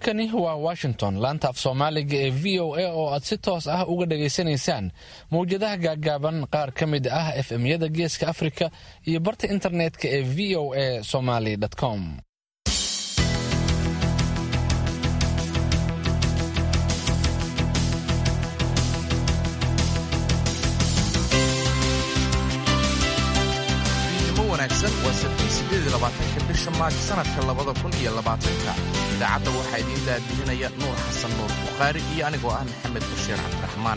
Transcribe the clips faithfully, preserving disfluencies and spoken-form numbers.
halkani waa Washington, laanta af Soomaaliga ee V O A oo aad si toos ah uga dhageysanaysaan mawjadaha gaagaaban qaar ka mid ah F M-yada Geeska Afrika iyo barta internetka ee v o a somali dot com. bisha Maaj sanadka labada kun iyo labaatanka idaacadda waxaa idiin daadihinaya Nuur Xasan Nuur Bukhari iyo anigoo ah Maxamed Bashiir Cabdiraxmaan.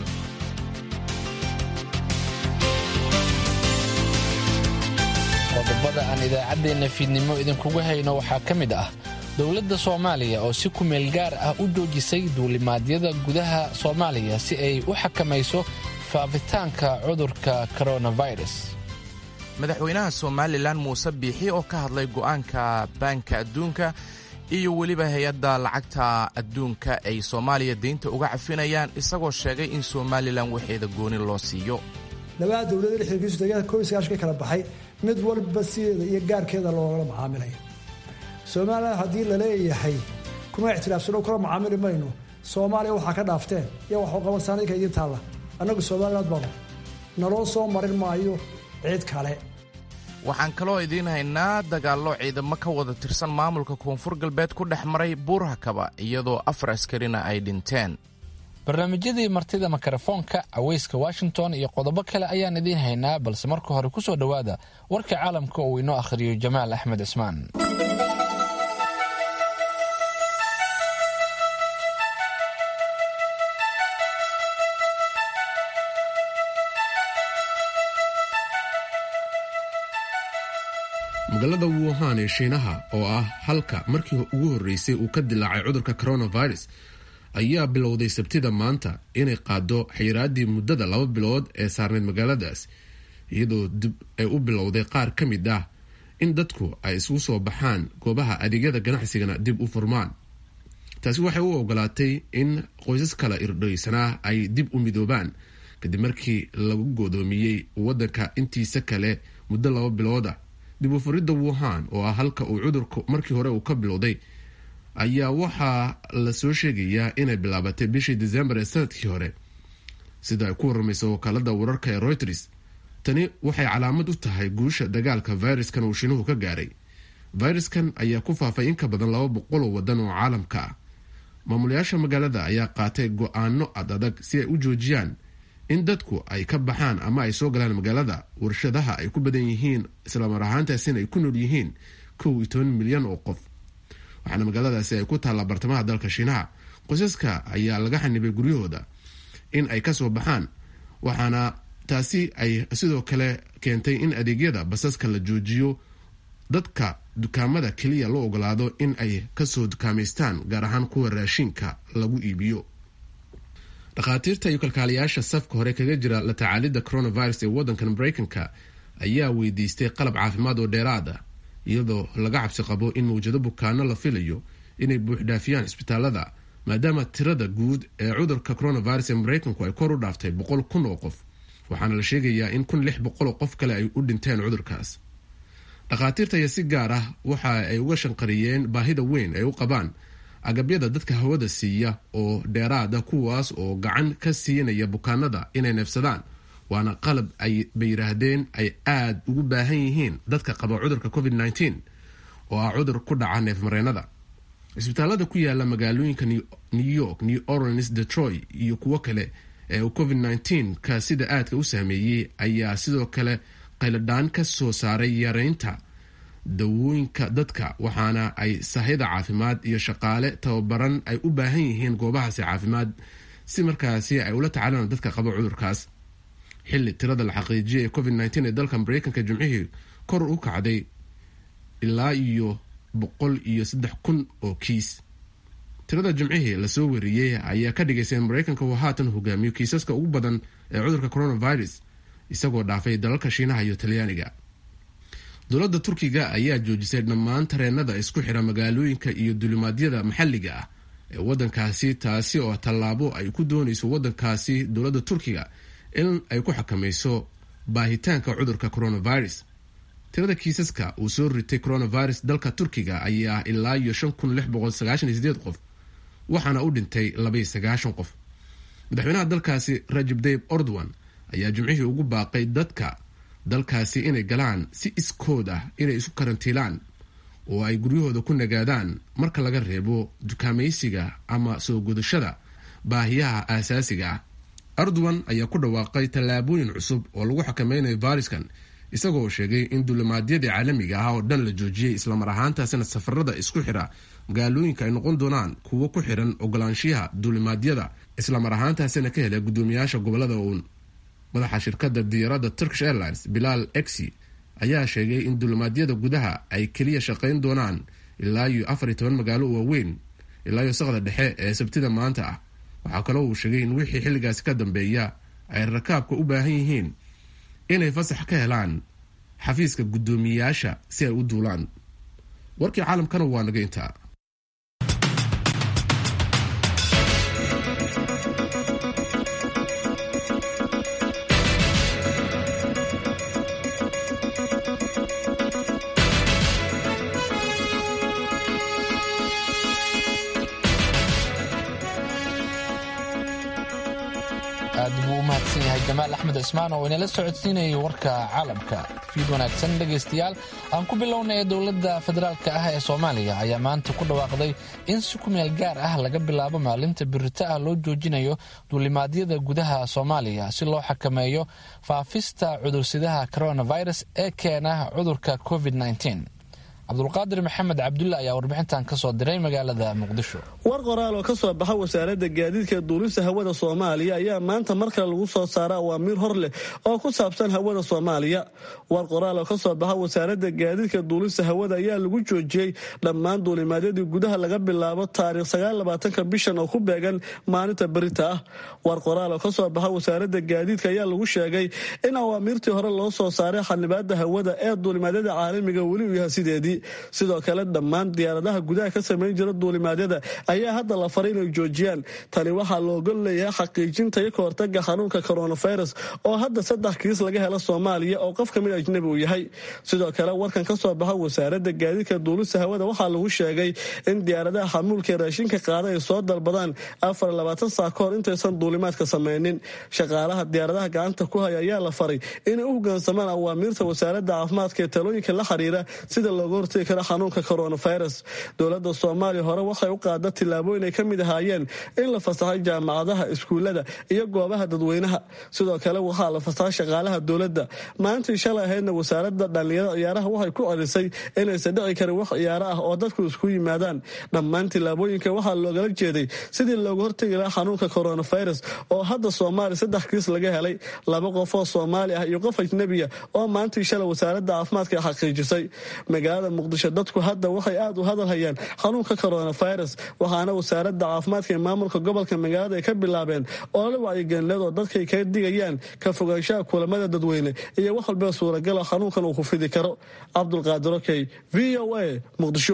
qodobada aan idaacadeena fiidnimo idinkugu hayno waxaa ka mid ah dowladda Soomaaliya oo si ku meel gaar ah u joojisay duulimaadyada gudaha Soomaaliya si ay u xakamayso faafitaanka cudurka coronavirus. madaxweynaha Somaliland Muuse Biixi oo ka hadlay go'aanka Banka Adduunka iyo weliba hay'adda lacagta adduunka ay Soomaaliya deynta uga cafinayaan isagoo sheegay in Somaliland waxeeda gooni loo siiyo. labada dawladda xilkiisu tagay kooiskaashka kala baxay mid walba sideeda iyo gaarkeeda looga macaamilay. Soomaaliland hadii la leeyahay kuma ixtiraafsano kala macaamili mayno. Soomaaliya waxa ka dhaafteen iyo wax qaban sanadka idin taala. Anagu Soomaaliland baa naloo soo marin maayo cid kale. waxaan kaloo idiin haynaa dagaallo ciidamo ka wada tirsan maamulka Koonfur Galbeed ku dhex maray Buurhakaba iyadoo afar askarina ay dhinteen. barnaamijyadii martida makarafoonka Aweyska Washington iyo qodobo kale ayaan idiin haynaa, balse marka hore ku soo dhawaada warka caalamka oo inoo akhriyo Jamaal Axmed Ismaan. magaalada Wuhan ee Shiinaha oo ah halka markii ugu horeysay uu ka dilaacay cudurka coronavirus ayaa bilowday Sabtida maanta inay qaado xayiraadii muddada laba bilood ee saarneyd magaaladaas, iyadoo dib ay u bilowday qaar ka mid ah in dadku ay isugu soo baxaan goobaha adeegyada ganacsigana dib u furmaan. taasi waxay u ogolaatay in qoysas kala irdhaysanaa ay dib u midoobaan kadib markii lagu godoomiyey waddanka intiisa kale muddo laba bilood ah. dib u furidda Wuhan oo ah halka uu cudurku markii hore uu ka bilowday ayaa waxaa la soo sheegayaa inay bilaabatay bishii December ee sanadkii hore, sida ay ku warramayso wakaaladda wararka ee Reuters. tani waxay calaamad u tahay guusha dagaalka viruskan uu Shiinuhu ka gaaray. viruskan ayaa ku faafay in ka badan laba boqol oo waddan oo caalamka ah. maamulayaasha magaalada ayaa qaatay go'aano adag si ay u joojiyaan in dadku ay ka baxaan ama ay soo galaan magaalada. warshadaha ay ku badan yihiin isla mar ahaantaasina ay ku nool yihiin kow iyo toban milyan oo qof, waxaana magaaladaasi ay ku taalla bartamaha dalka Shiinaha. qoysaska ayaa laga xanibay guryahooda in ay ka soo baxaan, waxaana taasi ay sidoo kale keentay in adeegyada basaska la joojiyo, dadka dukaamada keliya loo ogolaado in ay kasoo dukaamaystaan, gaar ahaan kuwa raashinka lagu iibiyo. dhakhaatiirta iyo kalkaaliyaasha safka hore kaga jira la tacaalidda coronavirus ee waddankan Mareykanka ayaa weydiistay qalab caafimaad oo dheeraad ah, iyadoo laga cabsi qabo in mawjado bukaano la filayo inay buuxdhaafiyaan isbitaalada, maadaama tirada guud ee cudurka coronavirus ee Mareykanku ay kor u dhaaftay boqol kun oo qof, waxaana la sheegayaa in kun lix boqol oo qof kale ay u dhinteen cudurkaas. dhakhaatiirta ayaa si gaar ah waxa ay uga shanqariyeen baahida weyn ay u qabaan agabyada dadka hawada siiya oo dheeraada, kuwaas oo gacan ka siinaya bukaanada inay neefsadaan, waana qalab ay bay yiraahdeen ay aad ugu baahan yihiin dadka qaba cudurka covid nineteen oo ah cudur ku dhaca neefmareenada. isbitaalada ku yaala magaalooyinka New York, New Orleans, Detroit iyo kuwo kale ee uu covid nineteen ka sida aadka u saameeyey ayaa sidoo kale qayladhaan ka soo saaray yareynta dawooyinka dadka, waxaana ay sahayda caafimaad iyo shaqaale tababaran ay u baahan yihiin goobahaasi caafimaad si markaasi ay ula tacaalaan dadka qaba cudurkaas. xilli tirada la xaqiijiyay ee covid nineteen ee dalka Mareykanka jimcihii kor u kacday ilaa iyo boqol iyo saddex kun oo kiis. tirada jimcihii lasoo wariyey ayaa ka dhigaysa in Mareykanka uu haatan hogaamiyo kiisaska ugu badan ee cudurka coronavirus, isagoo dhaafay dalalka Shiinaha iyo Talyaaniga. dowladda Turkiga ayaa joojisay dhammaan tareenada isku xira magaalooyinka iyo dulimaadyada maxalliga ah ee waddankaasi, taasi oo tallaabo ay ku doonayso waddankaasi dowladda Turkiga in ay ku xakamayso baahitaanka cudurka coronavirus. tirada kiisaska uu soo ritay coronavirus dalka Turkiga ayaa ilaa iyo shan kun lix boqol sagaashan iyo siddeed qof, waxaana u dhintay labaiyo sagaashan qof. madaxweynaha dalkaasi Rajab Tayyip Erdogan ayaa jimcihii ugu baaqay dadka dalkaasi inay galaan si iskood ah inay isu karantiilaan oo ay guryahooda ku nagaadaan marka laga reebo dukaamaysiga ama soo gudashada baahiyaha aasaasiga ah. Erdogan ayaa ku dhawaaqay tallaabooyin cusub oo lagu xakameynayo fayraskan, isagoo sheegay in duulimaadyadii caalamiga ah oo dhan la joojiyey, islamar ahaantaasina safarada isku xira magaalooyinka ay noqon doonaan kuwo ku xiran ogolaanshiyaha duulimaadyada, islamar ahaantaasina ka helay guddoomiyaasha gobolada uun. madaxa shirkadda diyaarada Turkish Airlines Bilal Eksi ayaa sheegay in duulimaadyada gudaha ay keliya shaqayn doonaan ilaa iyo afar iyo toban magaalo waaweyn ilaa iyo saqda dhexe ee sabtida maanta ah. waxaa kaloo uu sheegay in wixii xilligaasi ka dambeeya ay rakaabka u baahan yihiin inay fasax ka helaan xafiiska guddoomiyaasha si ay u duulaan. warkii caalamkana waa naga intaa. aad buu u mahadsan yahay Jamaal Axmed Cismaan oo inala socodsiinayay warka caalamka. fiid wanaagsan dhegaystayaal, aan ku bilownay dowladda federaalka ah ee Soomaaliya ayaa maanta ku dhawaaqday in si ku meel gaar ah laga bilaabo maalinta birita ah loo joojinayo duulimaadyada gudaha Soomaaliya si loo xakameeyo faafista cudursidaha coronavirus ee keena cudurka covid nineteen. cabdulqaadir maxamed cabdulle ayaa warbixintan ka soo diray magaalada muqdisho. war qoraal oo ka soo baxa wasaaradda gaadiidka duulista hawada Soomaaliya ayaa maanta markale lagu soo saaray awaamiir hor leh oo ku saabsan hawada Soomaaliya. war qoraal oo ka soo baxa wasaaradda gaadiidka duulista hawada ayaa lagu joojiyay dhammaan duulimaadyadii gudaha laga bilaabo taariikh sagaal iyo labaatanka bishan oo ku beegan maalinta berita ah. war qoraal oo ka soo baxa wasaaradda gaadiidka ayaa lagu sheegay in awaamiirtii hore loo soo saaray xanibaadda hawada ee duulimaadyada caalamiga weli u yahay sideedii. sidoo kale dhammaan diyaaradaha gudaha ka samayn jira duulimaadyada ayaa hadda la faray inay joojiyaan. tani waxaa looga leeyahay xaqiijinta iyo kahortaga xanuunka coronavirus oo hadda saddex kiis laga helo Soomaaliya oo qof kamid ajnabi uu yahay. sidoo kale warkan ka soo baxa wasaaradda gaadiidka duulista hawada waxaa lagu sheegay in diyaaradaha xamuulka raashinka qaada ay soo dalbadaan afar iyo labaatan saac kahor intaysan duulimaadka samaynin. shaqaalaha diyaaradaha gacanta ku haya ayaa la faray inay u hoggaansamaan awaamiirta wasaaradda caafimaadka ee talooyinka la xiriira sida looga hortagi karo xanuunka coronavirus. dowladda Soomaaliya hore waxay u qaaday tillaabooyin ay kamid ahaayeen in la fasaxay jaamacadaha, iskuulada iyo goobaha dadweynaha. sidoo kale waxaa la fasaxay shaqaalaha dowladda. maanta shalay ahaydna wasaaradda dhalinyarada ciyaaraha waxay ku celisay inaysan dhici karin wax ciyaaro ah oo dadku isku yimaadaan. dhammaan tillaabooyinka waxaa loogala jeeday sidii looga hortagi lahaa xanuunka coronavirus oo hadda Soomaaliya saddex kiis laga helay, laba qof oo Soomaali ah iyo qof ajnabi ah oo maanta shalay wasaaradda caafimaadka xaqiijisay. magaalada muqdisho dadku hadda waxay aad u hadal hayaan xanuunka coronavirus, waxaana wasaaradda caafimaadka ee maamulka gobolka magaalada ay ka bilaabeen oo la wacyigelin oo dadkay ka digayaan ka fogaanshaha kulamada dadweyne iyo wax walba suuragal ah xanuunkan uu ku fidi karo. cabdulqaadir okey, V O A, Muqdisho.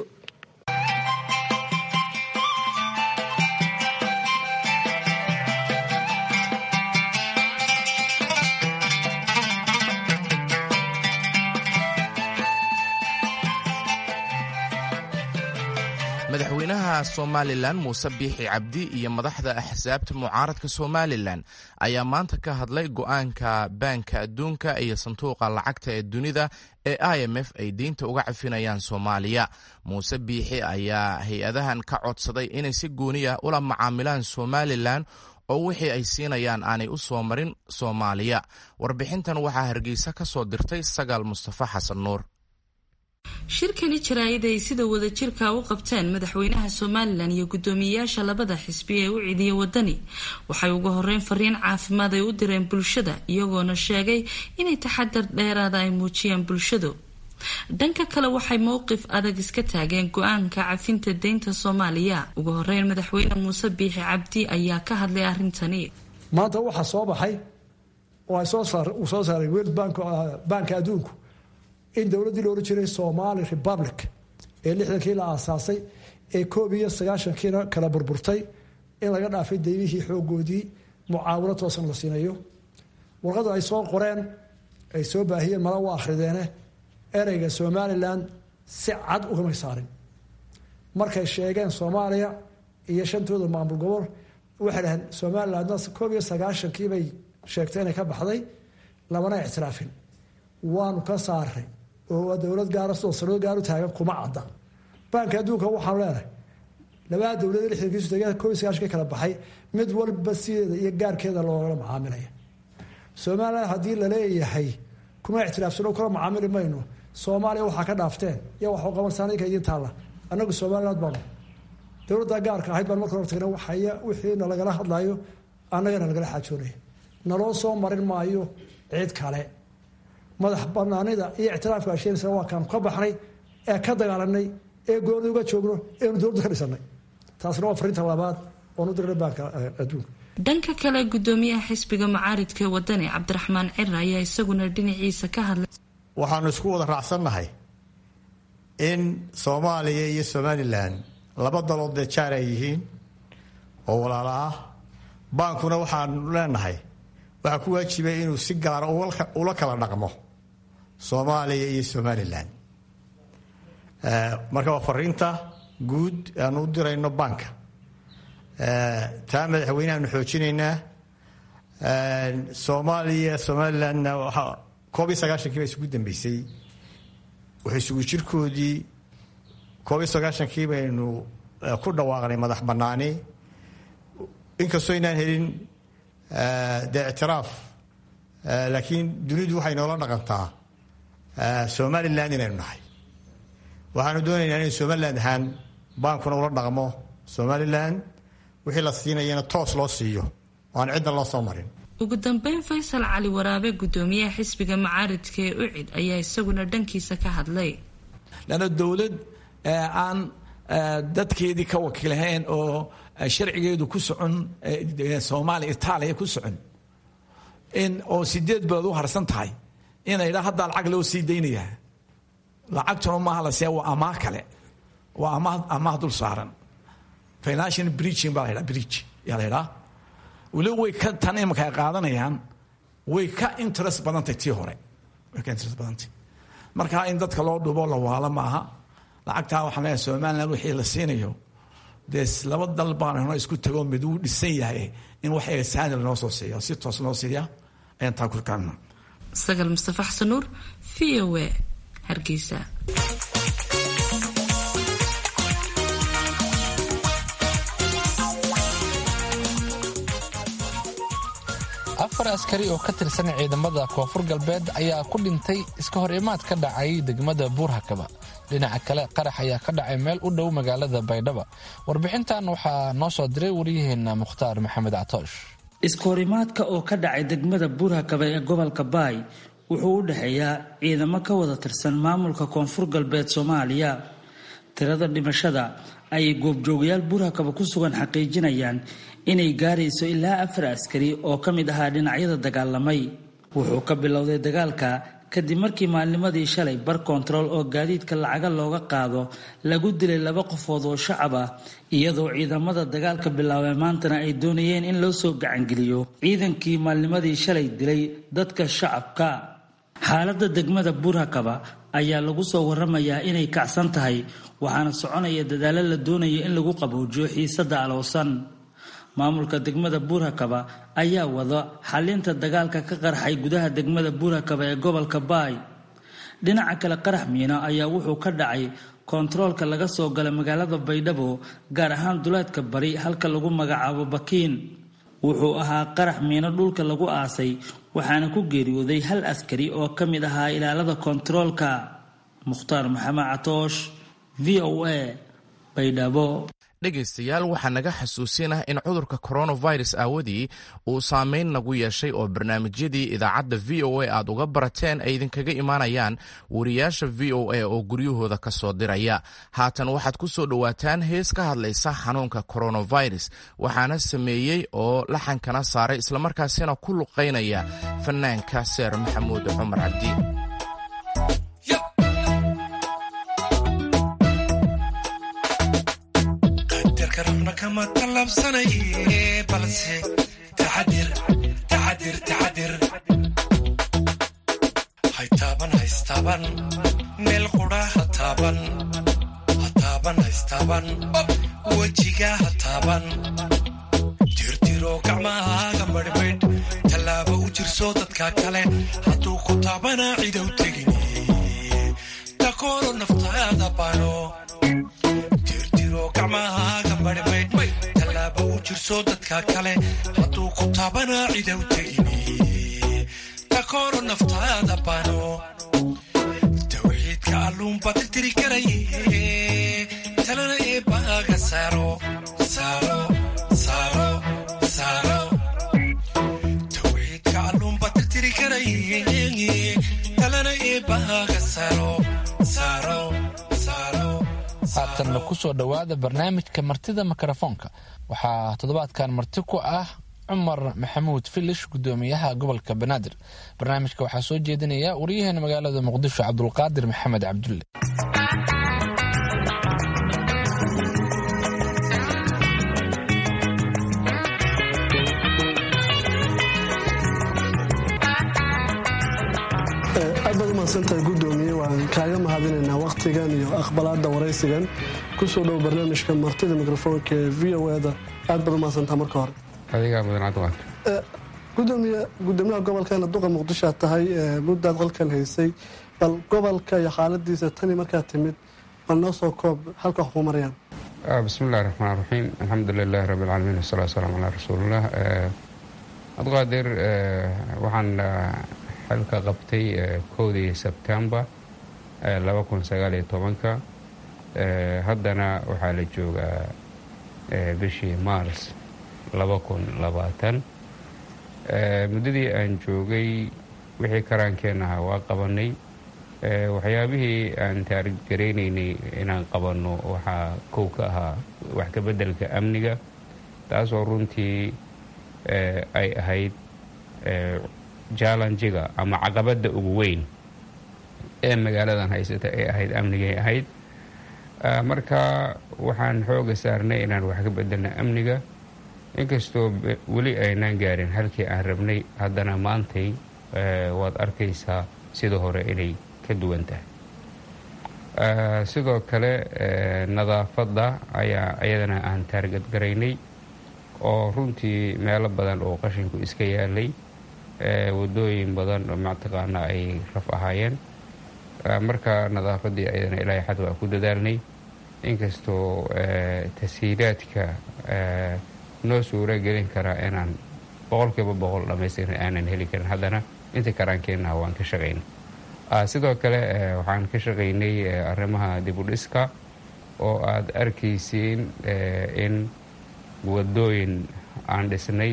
madaxweynaha Somaliland Muuse Biixi Cabdi iyo madaxda axsaabta mucaaradka Somaliland ayaa maanta ka hadlay go'aanka Banka Adduunka iyo Sanduuqa Lacagta ee Dunida ee I M F ay diinta uga cafinayaan Soomaaliya. Muuse Biixi ayaa hay-adahan ka codsaday inay si gooni ah ula macaamilaan Somaliland oo wixii ay siinayaan aanay u soo marin Soomaaliya. warbixintan waxaa Hargeysa ka soo dirtay Sagaal Mustafa Xasan Nuur. shirkani jaraa'id ay sida wada jirka u qabteen madaxweynaha Somaliland iyo guddoomiyaasha labada xisbi ee u ciidiyay wadani waxay ugu horeyn fariin caafimaad ay u direen bulshada iyagoona sheegay inay taxadar dheeraad ah ay muujiyaan bulshadu. dhanka kale waxay mowqif adag iska taageen go'aanka cafinta deynta Soomaaliya. ugu horeyn madaxweyne Muuse Biixi Cabdi ayaa ka hadlay arintani. maanta waxa soo baxay oo ay soo saar u soo saaray World Bank Banka Adduunku in dowladii loo jiray Somali Republic ee lixdankii la aasaasay ee koob iyo sagaashankiina kala burburtay in laga dhaafay deymihii xoogoodii mucaawinad toosan la siinayo. warqadu ay soo qoreen ay soo baahiyeen mala waa akhrideene ereyga Somaliland si cad uga saarin markay sheegeen Soomaaliya iyo shantooda maamul gobol waxay dhaheen somalilandna koob iyo sagaashankii bay sheegtay inay ka baxday lamana ictiraafin waanu ka saaray oo dowlad gaara soo sanado gaar u taagan kuma cadda baanka adduunka waxaan leenahay labada dowlad lixdankiisu deegaanka koob iyo sagaashankii kala baxay mid walba sideeda iyo gaarkeeda loogala macaamilaya somaliland haddii la leeyahay kuma ictiraafsano kala macaamili mayno soomaaliya waxaa ka dhaafteen iyo waxu qabansaanka idin taalla annagu somaliland baanu dowladda gaarka ahayd baan marka hor tagnay waxaya wixiina lagala hadlayo annagana lagala xaajoonaya naloo soo marin maayo cid kale madax banaanida iyo ictiraafka asheenaysa waa kaanu ka baxnay ee ka dagaalanay ee gooni uga joogno eenu dowladda ka dhisanay taasna waa fariinta labaad oon u dirnay baanka adduunka dhanka kale gudoomiyaha xisbiga mucaaridka wadani cabdiraxmaan cira ayaa isaguna dhinaciisa ka hadlay waxaanu isku wada raacsannahay in soomaaliya iyo somaliland laba dalood dee jaar ay yihiin oo walaalo ah baankuna waxaanu leenahay waxaa ku waajibay inuu si gaara ula kala dhaqmo soomaaliya iyo somaliland marka waa fariinta guud aanu u dirayno baanka taa madaxweyneaanu xoojinaynaa soomaaliya somalilandna waxaa koob iyo sagaashankii baa isugu dambeysay waxay isugu jirkoodii koob iyo sagaashankii baynu ku dhawaaqnay madax banaani inkastoo inaan helin dee ictiraaf laakiin dunidu waxay noola dhaqantaa somaliland inaynu nahay waxaanu doonaynaa in somaliland ahaan baankuna ula dhaqmo somaliland wixii la siinayana toos loo siiyo oo aan cidna loo soo marin ugu dambeyn faysal cali waraabe gudoomiyaha xisbiga mucaaridka ee ucid ayaa isaguna dhankiisa ka hadlay lana dowlad aan dadkeedii ka wakiilahayn oo sharcigeedu ku socon soomaaliya itaaliya ku socon in oo sideed bilood u harsan tahay inay dha haddaa lacag loo sii daynayaa lacagtuna maaha la siiya waa amaah kale waa amaah amaah dul saaran financial breaching baa la ydhaha breach yaa la ydhaha weliba way ka tan imanka ay qaadanayaan way ka interest badantay tii hore way ka interest badantay marka in dadka loo dhubo la waala maaha lacagtaa waxaan leeyahay somaliland wixii la siinayo dee laba dal baan hno isku tago mid uu dhisan yahay in wax saanil noo soo siiya si toos noo siiya ayaan taa kurkaana sagal mustafa xasan nuur v o a hargeysa afar askari oo ka tirsan ciidamada koonfur galbeed ayaa ku dhintay iska hor imaad ka dhacay degmada buurhakaba dhinaca kale qarax ayaa ka dhacay meel u dhow magaalada baydhaba warbixintan waxaa noo soo diray waryaheena mukhtaar maxamed catoosh iska horimaadka oo ka dhacay degmada buurhakaba ee gobolka baay wuxuu u dhexeeyaa ciidamo ka wada tirsan maamulka koonfur galbeed soomaaliya tirada dhimashada ayay goobjoogayaal buurhakaba ku sugan xaqiijinayaan inay gaarayso ilaa afar askari oo ka mid ahaa dhinacyada dagaalamay wuxuu ka bilowday dagaalka kadib markii maalnimadii shalay bar kontarool oo gaadiidka lacaga looga qaado lagu dilay laba qofood oo shacab ah iyadoo ciidamada dagaalka bilaabay maantana ay doonayeen in loo soo gacangeliyo ciidankii maalnimadii shalay dilay dadka shacabka xaaladda degmada buurhakaba ayaa lagu soo waramayaa inay kacsan tahay waxaana soconaya dadaalo la doonayo in lagu qaboojiyo xiisadda alowsan maamulka degmada buurhakaba ayaa wada xalinta dagaalka ka qarxay gudaha degmada buurhakaba ee gobolka baay dhinaca kale qarax miino ayaa wuxuu ka dhacay kontaroolka laga soo gala magaalada baydhabo gaar ahaan duleedka bari halka lagu magacaabo bakiin wuxuu ahaa qarax miino dhulka lagu aasay waxaana ku geeriyooday hal askari oo ka mid ahaa ilaalada kontaroolka mukhtaar maxamed catoosh v o a baydhabo dhegaystayaal waxaa naga xasuusinah in cudurka coronavirus aawadii uu saameyn nagu yeeshay oo barnaamijyadii idaacadda v o a aad uga barateen ay idinkaga imaanayaan wariyaasha v o a oo guryahooda ka soo diraya haatan waxaad ku soo dhowaataan hees ka hadlaysa xanuunka coronavirus waxaana sameeyey oo laxankana saaray islamarkaasina ku luqaynaya fanaanka seer maxamuud cumar cabdi kama talabsanaye balse taxadir taxadir taxadir haytaaban haystaban meel qura hataaban hataaban haystaban wejigaha taaban tirtiro gacmahaaga madhmaydh tallaaba u jirso dadka kale hadduu ku taabana cidow tegini takooro naftaada bano tirtiro gacmahaaga madhmaydh tallaaba u jirso dadka kale hadduu ku taabana cidow tegini takooro naftaada bano tawxiidka alluunba tirtiri karaye talana eebbaaga saaro saaro saaro saaro tawxiidka alluunba tirtiri karaye talana eebbaaga saaro saaro saaro haatanna ku soo dhowaada barnaamijka martida mikrofoonka waxaa toddobaadkan marti ku ah cumar maxamuud filish gudoomiyaha gobolka banaadir barnaamijka waxaa soo jeedinaya wariyaheena magaalada muqdisho cabdulqaadir maxamed cabdulle aad baad umahadsantahay gudoomiye waan kaaga mahadinaynaa wakhtigan iyo aqbalaada waraysigan kusoo dhow barnaamijka martida mikrofoonka ee v o eda aad baad umahadsantaha marka hore adigaa mudan cabdiqaadir gudoomiye gudoomiyaha gobolkana duqa muqdisho aad tahay muddaad qolkan haysay bal gobolka iyo xaaladiisa tani markaad timid bal noo soo koob halka wax ku marayaan bismillahi raxmaan raxiim alxamdulilahi rabbi alcaalamiin wasalaatu wasalaamu calaa rasuulillah cabdiqaadir waxaan xilka qabtay kowdii sebtembar laba kun sagaal iyo tobanka haddana waxaa la joogaa bishii maars laba kun labaatan muddadii aan joogay wixii karaankeenaha waa qabanay waxyaabihii aan taariggaraynaynay inaan qabanno waxaa kow ka ahaa wax ka beddelka amniga taasoo runtii ay ahayd jallanjiga ama caqabadda ugu weyn ee magaaladan haysata ay ahayd amnigay ahayd marka waxaan xooga saarnay inaan wax ka beddelna amniga inkastoo weli aynaan gaarin halkii aan rabnay haddana maantay waad arkaysaa sida hore inay ka duwan tahay sidoo kale nadaafadda ayaa iyadana aan taargadgaraynay oo runtii meelo badan oo qashinku iska yaalay wadooyin badan oo mataqaana ay raf ahaayeen marka nadaafaddii ayadana ilaahay xad waa ku dadaalnay inkastoo tashiilaadka noo suura gelin karaa inaan boqolkiiba boqol dhammaystiran aanan heli karin haddana inta karaankeennaha waan ka shaqaynay sidoo kale waxaan ka shaqaynay arrimaha dibudhiska oo aad arkaysiin in wadooyin aan dhisnay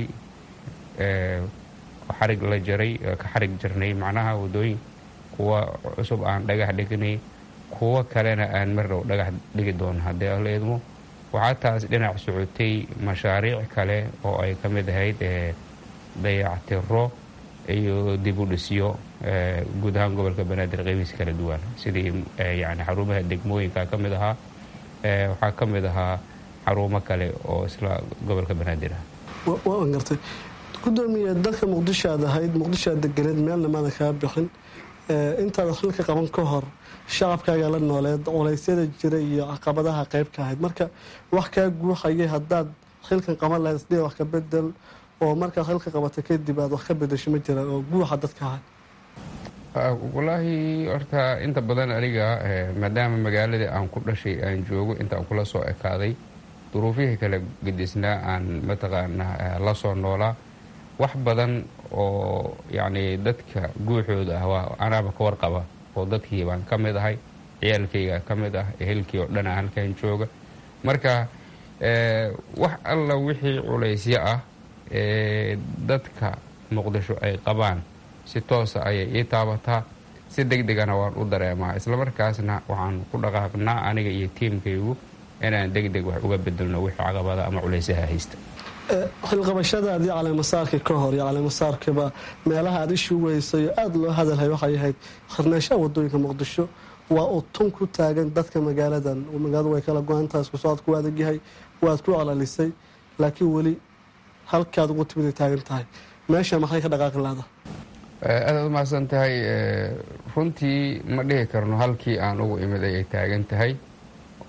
xarig la jaray ka xarig jarnay macnaha wadooyin kuwa cusub aan dhagax dhignay kuwo kalena aan mar dhow dhagax dhigi doono haddii alla idmo waxaa taas dhinac socotay mashaariic kale oo ay ka mid ahayd dayactiro iyo dibudhisyo guud ahaan gobolka banaadir qeybiis kala duwan sidii yani xarumaha degmooyinka ka mid ahaa waxaa ka mid ahaa xarumo kale oo isla gobolka banaadir ah waan gartay gudoomiye dalka muqdisho aad ahayd muqdisho aad deganeed meelna maadan kaga bixin intaada xilka qaban ka hor shacabkaaga la nooleed culeysyada jira iyo caqabadaha qayb ka ahayd marka wax kaa guuxayay haddaad xilkan qaban lahayd isdhee wax ka bedel oo markaad xilka qabata kadib aad wax ka bedesho ma jiraan oo guuxa dadka ahay walaahi horta inta badan aniga maadaama magaaladii aan ku dhashay aan joogo intaan kula soo ekaaday duruufihii kala gedisnaa aan mataqaanaa la soo noolaa wax badan oo yacni dadka guuxooda ah waa anaaba ka warqaba oo dadkii baan ka mid ahay ciyaalkayga ka mid ah ehelkii oo dhan a halkan jooga marka wax alla wixii culaysyo ah ee dadka muqdisho ay qabaan si toosa ayay ii taabataa si deg degana waan u dareemaa islamarkaasna waxaan ku dhaqaaqnaa aniga iyo tiimkaygu inaan deg deg wax uga bedelno wixii caqabada ama culaysaha haysta xilqabashadaadii caleemasaarkii ka hor iyo caleemasaarkiiba meelaha aad ishii weysayo aada loo hadalhay waxay ahayd khirnaanshaha wadooyinka muqdisho waa uu tun ku taagan dadka magaaladan magaaladu way kala go-aantaha isku socod ku adagyahay waad ku celalisay laakiin weli halkaad ugu timid ay taagan tahay meesha maxay ka dhaqaaqi lahda aadaad umahadsan tahay runtii ma dhihi karno halkii aan ugu imid ayay taagan tahay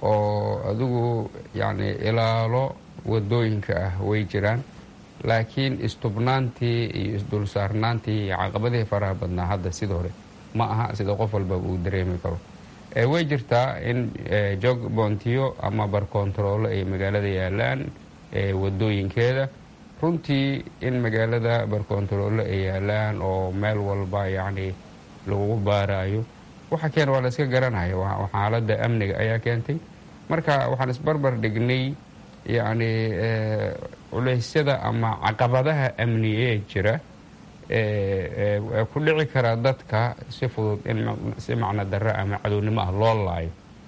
oo adigu yacni ilaalo wadooyinka ah way jiraan, laakiin istubnaantii iyo isdulsaarnaantii iyo caqabadihii faraha badnaa hadda sida hore ma aha sida qof walbaba uu dareemi karo. way jirtaa in jog boontiyo ama barkontaroolo ay magaalada yaalaan wadooyinkeeda. runtii in magaalada barkontaroolo ay yaalaan oo meel walba yacni lagu baarayo waxa keena waa la iska garanaya, xaaladda amniga ayaa keentay. marka waxaan isbarbar dhignay yacni culeysyada ama caqabadaha amniyee jira ee ku dhici kara dadka si fudud in si macno darro ama cadownimo ah loo laayo,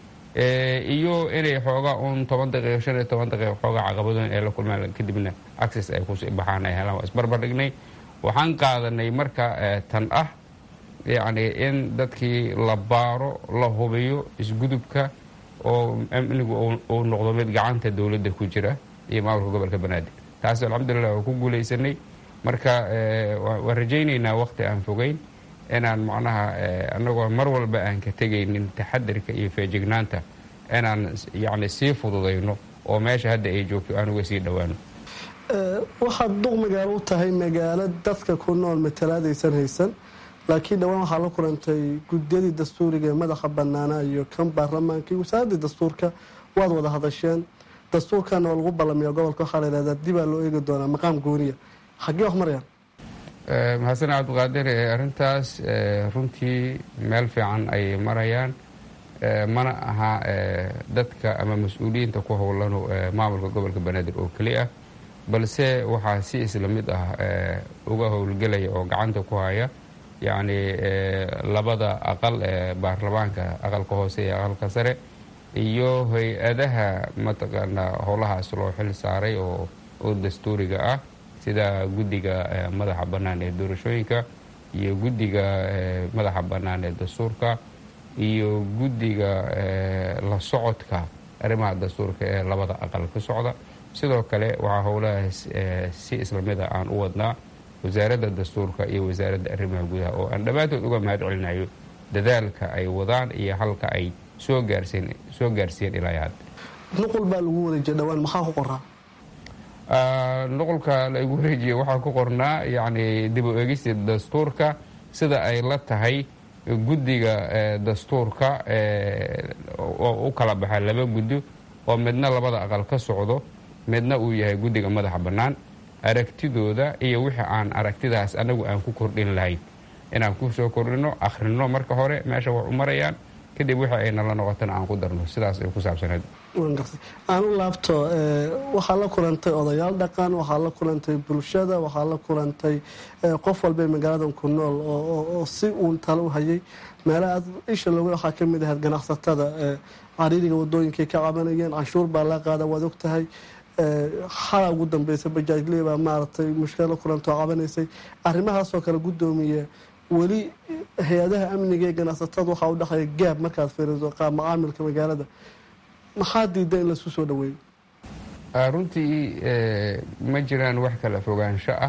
iyo inay xoogaa uun toban daqiiqo shan iyo toban daqiiqo xoogaa caqabadoon ee la kulmaan kadibna access ay kusii baxaan ay helaan. waa isbarbar dhignay. waxaan qaadanay marka tan ah yacni in dadkii la baaro la hubiyo isgudubka oo amnigu uu noqdo mid gacanta dowladda ku jira iyo maamulka gobolka banaadir. taas alxamdulilah waa ku guulaysanay. marka waan rajaynaynaa waqti aan fogeyn inaan macnaha annagoo mar walba aan ka tegaynin taxadirka iyo feejignaanta inaan yacni sii fududayno oo meesha hadda ay joogto aan uga sii dhowaano. waxaad duq magaalo u tahay magaalo dadka ku nool matalaadaysan haysan, laakiin dhawaan waxaa la kulantay guddiyadii dastuuriga ee madaxa bannaanaa iyo kan baarlamaanka iyo wasaaradii dastuurka. waad wada hadasheen, dastuurkana oo lagu ballamiya gobolka waxaa la yidhahdaa dibaa loo eegi doonaa maqaam gooniya. xaggee wax marayaan? maxasan cabdiqaadir, arrintaas runtii meel fiican ayay marayaan. mana aha dadka ama mas-uuliyiinta ku howlano maamulka gobolka banaadir oo keli ah, balse waxaa si isla mid ah uga howlgelaya oo gacanta ku haya yacni labada aqal ee baarlamaanka, aqalka hoose iyo aqalka sare, iyo hay-adaha mataqaanaa howlahaas loo xil saaray oo oo dastuuriga ah sida guddiga madaxa bannaan ee doorashooyinka iyo guddiga madaxa bannaan ee dastuurka iyo guddiga la socodka arrimaha dastuurka ee labada aqal ka socda. sidoo kale waxaa howlahaas si isla mida aan u wadnaa wasaaradda dastuurka iyo wasaaradda arrimaha gudaha oo aan dhammaantood uga mahad celinayo dadaalka ay wadaan iyo halka ay soo gaarsiin soo gaarsiiyeen ilaa hadda. nuqul baa lagu wareejiyay dhawaan, maxaa ku qoraa? nuqulka lagu wareejiyay waxaa ku qornaa yacni dib u eegista dastuurka sida ay la tahay guddiga dastuurka oo u kala baxa laba guddi oo midna labada aqal ka socdo midna uu yahay guddiga madaxa bannaan. aragtidooda iyo wixii aan aragtidaas anagu aan ku kordhin lahayn inaan ku soo kordhino, akhrino marka hore meesha wax u marayaan, kadib wixii ay nala noqotana aan ku darno. sidaas ay ku saabsaneed. aan u laabto, waxaa la kulantay odayaal dhaqan, waxaa la kulantay bulshada, waxaa la kulantay qof walba magaaladan ku nool oo si uun talo u hayay. meelaha isha looga waxaa ka mid ahayd ganacsatada cariiriga wadooyinkay ka cabanayeen, canshuur baa la qaada, waad og tahay. xala ugu dambeysa bajaajley baa maaragtay mushkil la kulantoo cabanaysay. arrimahaasoo kale guddoomiye weli hay-adaha amniga ee ganacsatada waxaa u dhexeeya gaab markaad fiiriso qaab macaamilka magaalada. maxaa diida in laisu soo dhaweeyo? runtii ma jiraan wax kala fogaansho ah.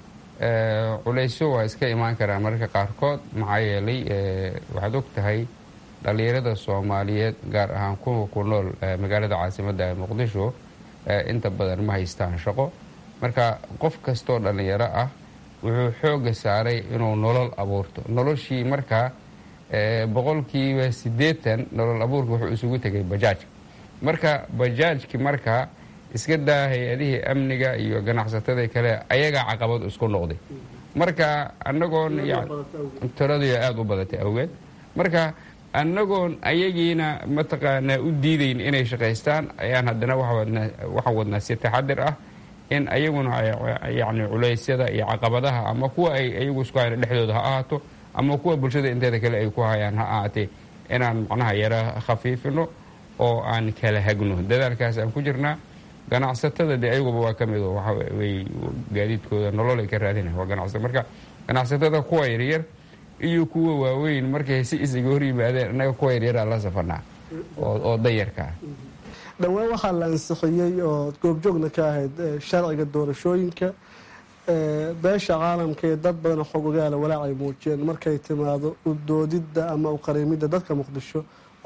culaysyo waa iska imaan karaa mararka qaarkood, maxaa yeelay waxaad og tahay dhallinyarada soomaaliyeed gaar ahaan kuwa ku nool magaalada caasimadda ee muqdisho inta badan ma haystaan shaqo. marka qof kastoo dhallinyaro ah wuxuu xooga saaray inuu nolol abuurto. noloshii markaa boqolkiiba siddeetan nolol abuurka wuxuu isugu tegay bajaaj. marka bajaajki markaa iska daa hay-adihii amniga iyo ganacsatada kale ayagaa caqabad isku noqday. marka anagoon tiradii aada u badatay awgeed, marka annagoon ayagiina mataqaanaa u diidayn inay shaqaystaan ayaan haddana waxaan wadnaa si taxadir ah in ayaguna yacni culeysyada iyo caqabadaha ama kuwa ay ayagu isku hayaan dhexdooda ha ahaato ama kuwa bulshada inteeda kale ay ku hayaan ha ahaatee inaan macnaha yara khafiifino oo aan kala hagno. dadaalkaas aan ku jirnaa. ganacsatada dee ayaguba waa ka mid oo waxaway gaadiidkooda nolol ay ka raadinayan waa ganacsatada. marka ganacsatada kuwa yaryar iyo kuwa waaweyn markay si isaga hor yimaadeen annaga kuwa yaryaraa la safarnaa oo dayarka ah. dhawaan waxaa la ansixiyey oo goobjoogna ka ahayd sharciga doorashooyinka. beesha caalamka ee dad badan xog ogaala walaac ay muujiyeen markay timaado u doodidda ama u qariimidda dadka muqdisho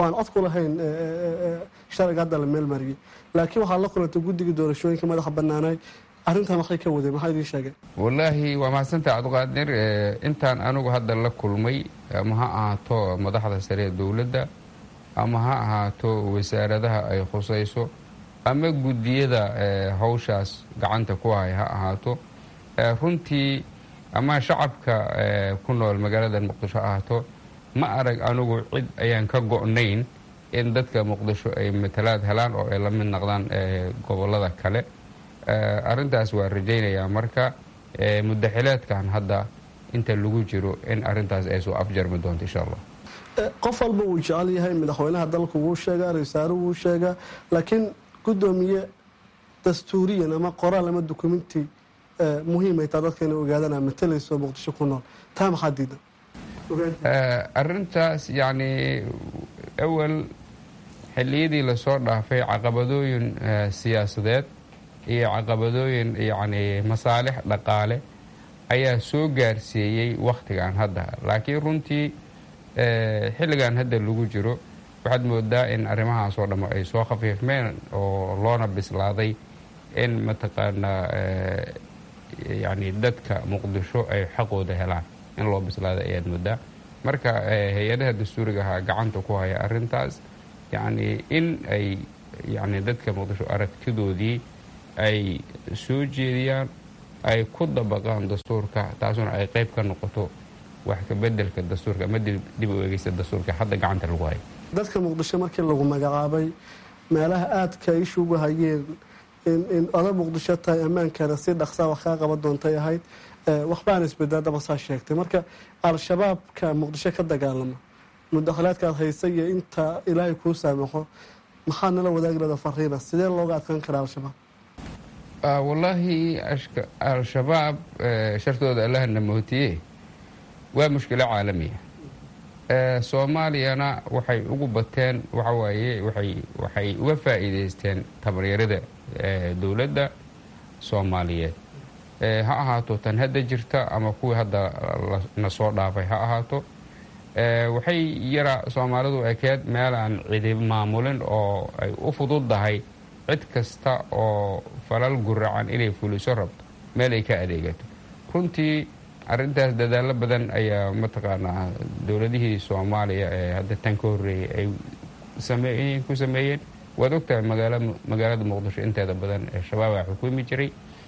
oo aan cod ku lahayn sharciga hadda la meel mariyay laakiin waxaa la kulantay guddiga doorashooyinka madaxa bannaanay arrintan waxay ka wadeen maxaa idiin sheegeen wallaahi waa mahadsantaha cabdiqaadir intaan anigu hadda la kulmay ama ha ahaato madaxda sare ee dowladda ama ha ahaato wasaaradaha ay khusayso ama guddiyada hawshaas gacanta ku haya ha ahaato runtii ama shacabka ku nool magaalada muqdisho ha ahaato ma arag anigu cid ayaan ka go'nayn in dadka muqdisho ay matalaad helaan oo ay la mid noqdaan gobollada kale arrintaas waa rajaynayaa marka muddaxileedkan hadda inta lagu jiro in arrintaas ay soo afjarmi doonto insha allah qof walba wuu jecel yahay madaxweynaha dalka wuu sheegaa ra-iisul wasaaruhu wuu sheegaa laakiin guddoomiye dastuuriyan ama qoraal ama dukumenti muhiimay taa dadka inay ogaadaan ama matalayso muqdisho ku nool taa maxaa diidan arrintaas yacni awal xilliyadii lasoo dhaafay caqabadooyin siyaasadeed iyo caqabadooyin yacni masaalix dhaqaale ayaa soo gaarsiiyey wakhtigan hadda laakiin runtii xilligan hadda lagu jiro waxaad moodaa in arrimahaas oo dhammo ay soo khafiifmeen oo loona bislaaday in mataqaanaa yacni dadka muqdisho ay xaqooda helaan in loo bislaaday ayaad moodaa marka hay-adaha dastuurigaha gacanta ku haya arrintaas yacni in ay yacni dadka muqdisho aragtidoodii ay soo jeediyaan ay ku dabaqaan dastuurka taasuna ay qayb ka noqoto wax ka bedelka dastuurka ama dib u eegeysta dastuurka hadda gacanta lagu hayo dadka muqdisho markii lagu magacaabay meelaha aadka ishugu hayeen in oda muqdisho tahay ammaankeeda si dhaqsaa wax kaa qaban doontay ahayd waxbaana isbedaadaba saa sheegtay marka al-shabaabka muqdisho ka dagaalama muddakhalaadkaad haysa iyo inta ilaahay kuu saamaxo maxaad nala wadaagi lahda fariina sidee looga adkaan karaa al-shabaab wallaahi al-shabaab shartooda allahna mootiye waa mushkilo caalamiya soomaaliyana waxay ugu bateen waxawaaye waay waxay uga faa'iidaysteen tabaryarada dowladda soomaaliyeed ha ahaato tan hadda jirta ama kuwii hadda na soo dhaafay ha ahaato waxay yara soomaalidu ekeed meel aan cidi maamulin oo ay u fududdahay cid kasta oo falal guracan inay fuliso rabto meel ay ka adeegato runtii arrintaas dadaallo badan ayaa mataqaanaa dowladihii soomaaliya ee hadda tan ka horreeyey ay sameeyeen ku sameeyeen waad ogtahay magaalada muqdisho inteeda badan ee shabaabaa xukumi jiray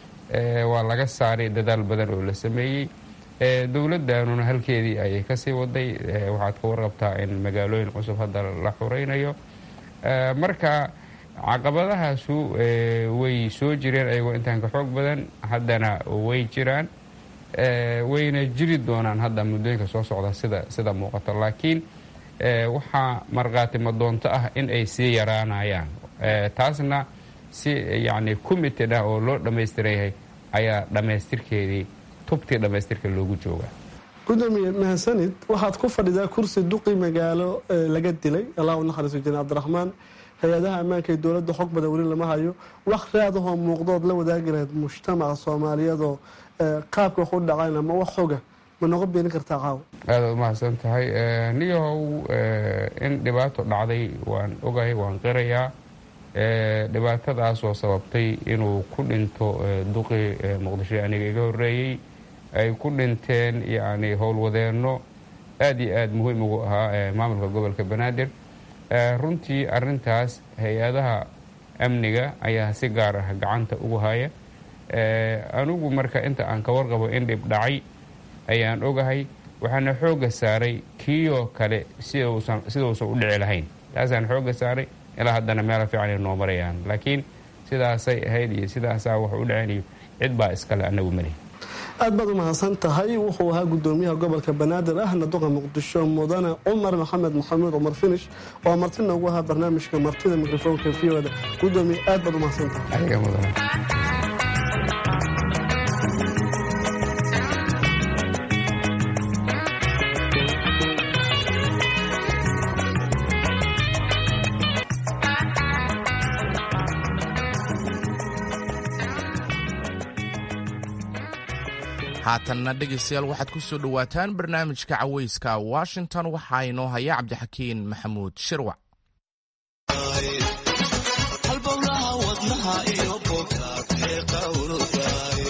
waa laga saaray dadaal badan oo la sameeyey dowladdanuna halkeedii ayay kasii waday waxaad ka warqabtaa in magaalooyin cusub hadda la xuraynayo marka caqabadahaasu way soo jireen ayagoo intaan ka xoog badan haddana way jiraan wayna jiri doonaan hadda muddooyinka soo socda sida sida muuqato laakiin waxaa markhaatimo doonto ah in ay sii yaraanayaan taasna si yacni committed ah oo loo dhammaystiran yahay ayaa dhammaystirkeedii tubtii dhammaystirka loogu joogaa gudoomiye mahadsanid waxaad ku fadhidaa kursi duqi magaalo laga dilay allah u naxariiso jane cabdiraxmaan hay-adaha ammaanka ee dowladda xog badan weli lama hayo wax raadahoo muuqdood la wadaagi lahayd mujtamaca soomaaliyeedoo qaabka wax u dhacayn ama wax xoga ma noqon beenin kartaa caawa aada u mahadsan tahay niyahow in dhibaato dhacday waan ogahay waan qirayaa dhibaatadaasoo sababtay inuu ku dhinto duqi muqdisho aniga iga horreeyey ay ku dhinteen yacni howlwadeenno aad iyo aada muhiim ugu ahaa maamulka gobolka banaadir runtii arrintaas hay-adaha amniga ayaa si gaar ah gacanta ugu haya anigu marka inta aan ka warqabo in dhib dhacay ayaan ogahay waxaana xoogga saaray kiiyoo kale sidausan sidausan u dhici lahayn taasaan xoogga saaray ilaa haddana meela fiicanay noo marayaan laakiin sidaasay ahayd iyo sidaasaa wax u dhaceen iyo cid baa iskale anagu mali aad baad u mahadsan tahay wuxuu ahaa gudoomiyaha gobolka banaadir ahna duqa muqdisho mudane cumar maxamed maxamuud cumar finish oo marti noogu ahaa barnaamijka martida mikrofoonka v o da gudoomiye aad baad u mahadsan tahay haatanna dhegaystayaal waxaad ku soo dhowaataan barnaamijka cawayska washington waxaa inoo haya cabdixakiin maxamuud shirwac wadnaha iyo bogaad ee qawrdaay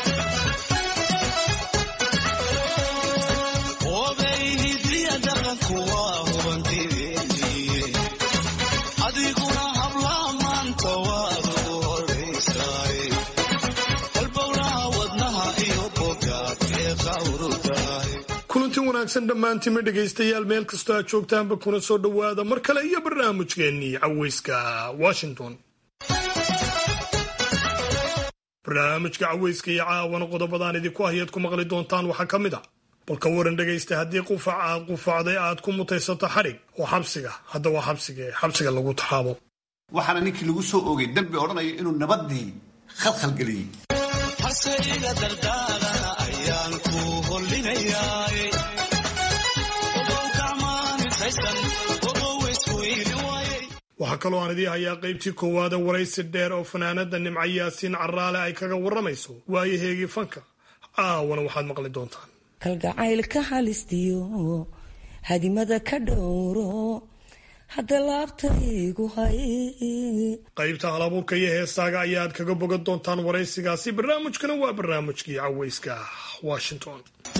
obay hidiya dhaqanku waa hubantideeniye adiguna hablaa maanta waad ugu horaysaay halbowlaha wadnaha iyo bogaad ee qawrdaay kulanti wanaagsan dhammaantiin ma dhegaystayaal meel kastoo aad joogtaanba kuna soo dhowaada mar kale iyo barnaamijkeennii caweyska washington barnaamijka caweyska iyo caawana qodobadaan idinku ahyaad ku maqli doontaan waxaa ka mid ah bal ka waran dhegaysta haddii qufac aad qufacday aad ku mutaysato xadhig oo xabsiga hadda waa xabsiga xabsiga lagu taxaabo waxaana ninkii lagu soo oogay dembi odhanayo inuu nabadii khalkhalgeliyey hasayga dardaarana ayaan ku hollinayaay waxaa kaloo aan idii hayaa qaybtii koowaada waraysi dheer oo fanaanada nimco yaasiin caraale ay kaga warramayso waayaheegii fanka caawana waxaad maqli doontaan kalgacaylka halistiyo hadimada ka dhowro hadda laabtaygu hay qaybta halabuurka iyo heesaaga ayaad kaga bogan doontaan waraysigaasi barnaamijkana waa barnaamijkii caweyska washington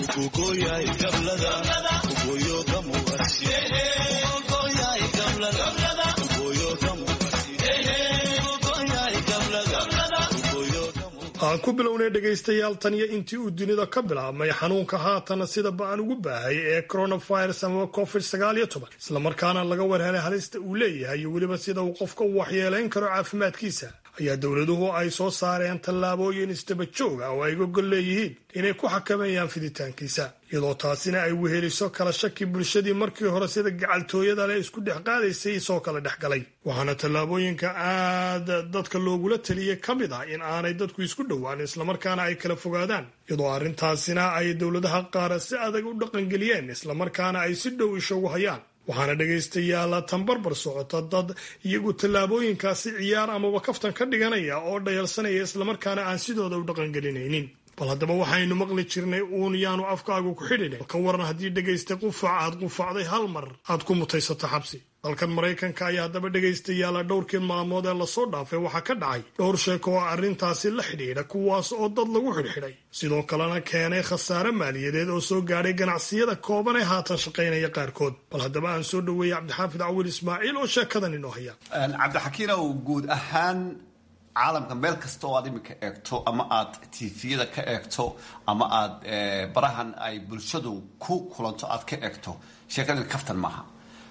aan ku bilownay dhegaystayaal tan iyo intii uu dunida ka bilaabmay xanuunka haatana sida ba-an ugu baahay ee coronavirus ama covid sagaal iyo toban islamarkaana laga warhelay halista uu leeyahay iyo weliba sida uu qofka u waxyeelayn karo caafimaadkiisa ayaa dowladuhu ay soo saareen tallaabooyin isdaba joog ah oo ay gogol leeyihiin inay ku xakameeyaan fiditaankiisa iyadoo taasina ay weheliso kala shaki bulshadii markii hore sida gacaltooyada leh isku dhex qaadaysay soo kala dhex galay waxaana tallaabooyinka aad dadka loogula taliyey ka mid ah in aanay dadku isku dhowaan islamarkaana ay kala fogaadaan iyadoo arrintaasina ay dowladaha qaar si adag u dhaqangeliyeen islamarkaana ay si dhow ishagu hayaan waxaana dhegaystayaal tanbarbar socota dad iyagu tallaabooyinkaasi ciyaar amaba kaftan ka dhiganaya oo dhayalsanaya islamarkaana aan sidooda u dhaqangelinaynin bal haddaba waxaynu maqli jirnay uun yaanu afkaagu ku xidhin ka waran haddii dhegaysta qufac aad qufacday hal mar aad ku mutaysato xabsi dalkan maraykanka ayaa haddaba dhegaystayaala dhowrkii maalmood ee lasoo dhaafay waxaa ka dhacay dhowr sheeko oo arrintaasi la xidhiidha kuwaas oo dad lagu xidhxidhay sidoo kalena keenay khasaare maaliyadeed oo soo gaadhay ganacsiyada kooban ee haatan shaqaynaya qaarkood bal haddaba aan soo dhoweeyey cabdixaafid cawil ismaaciil oo sheekadan inoo haya cabdixakiinow guud ahaan caalamka meel kasta oo aad iminka eegto ama aad tifiyada ka eegto ama aad barahan ay bulshadu ku kulanto aad ka eegto sheekadan kaftan maaha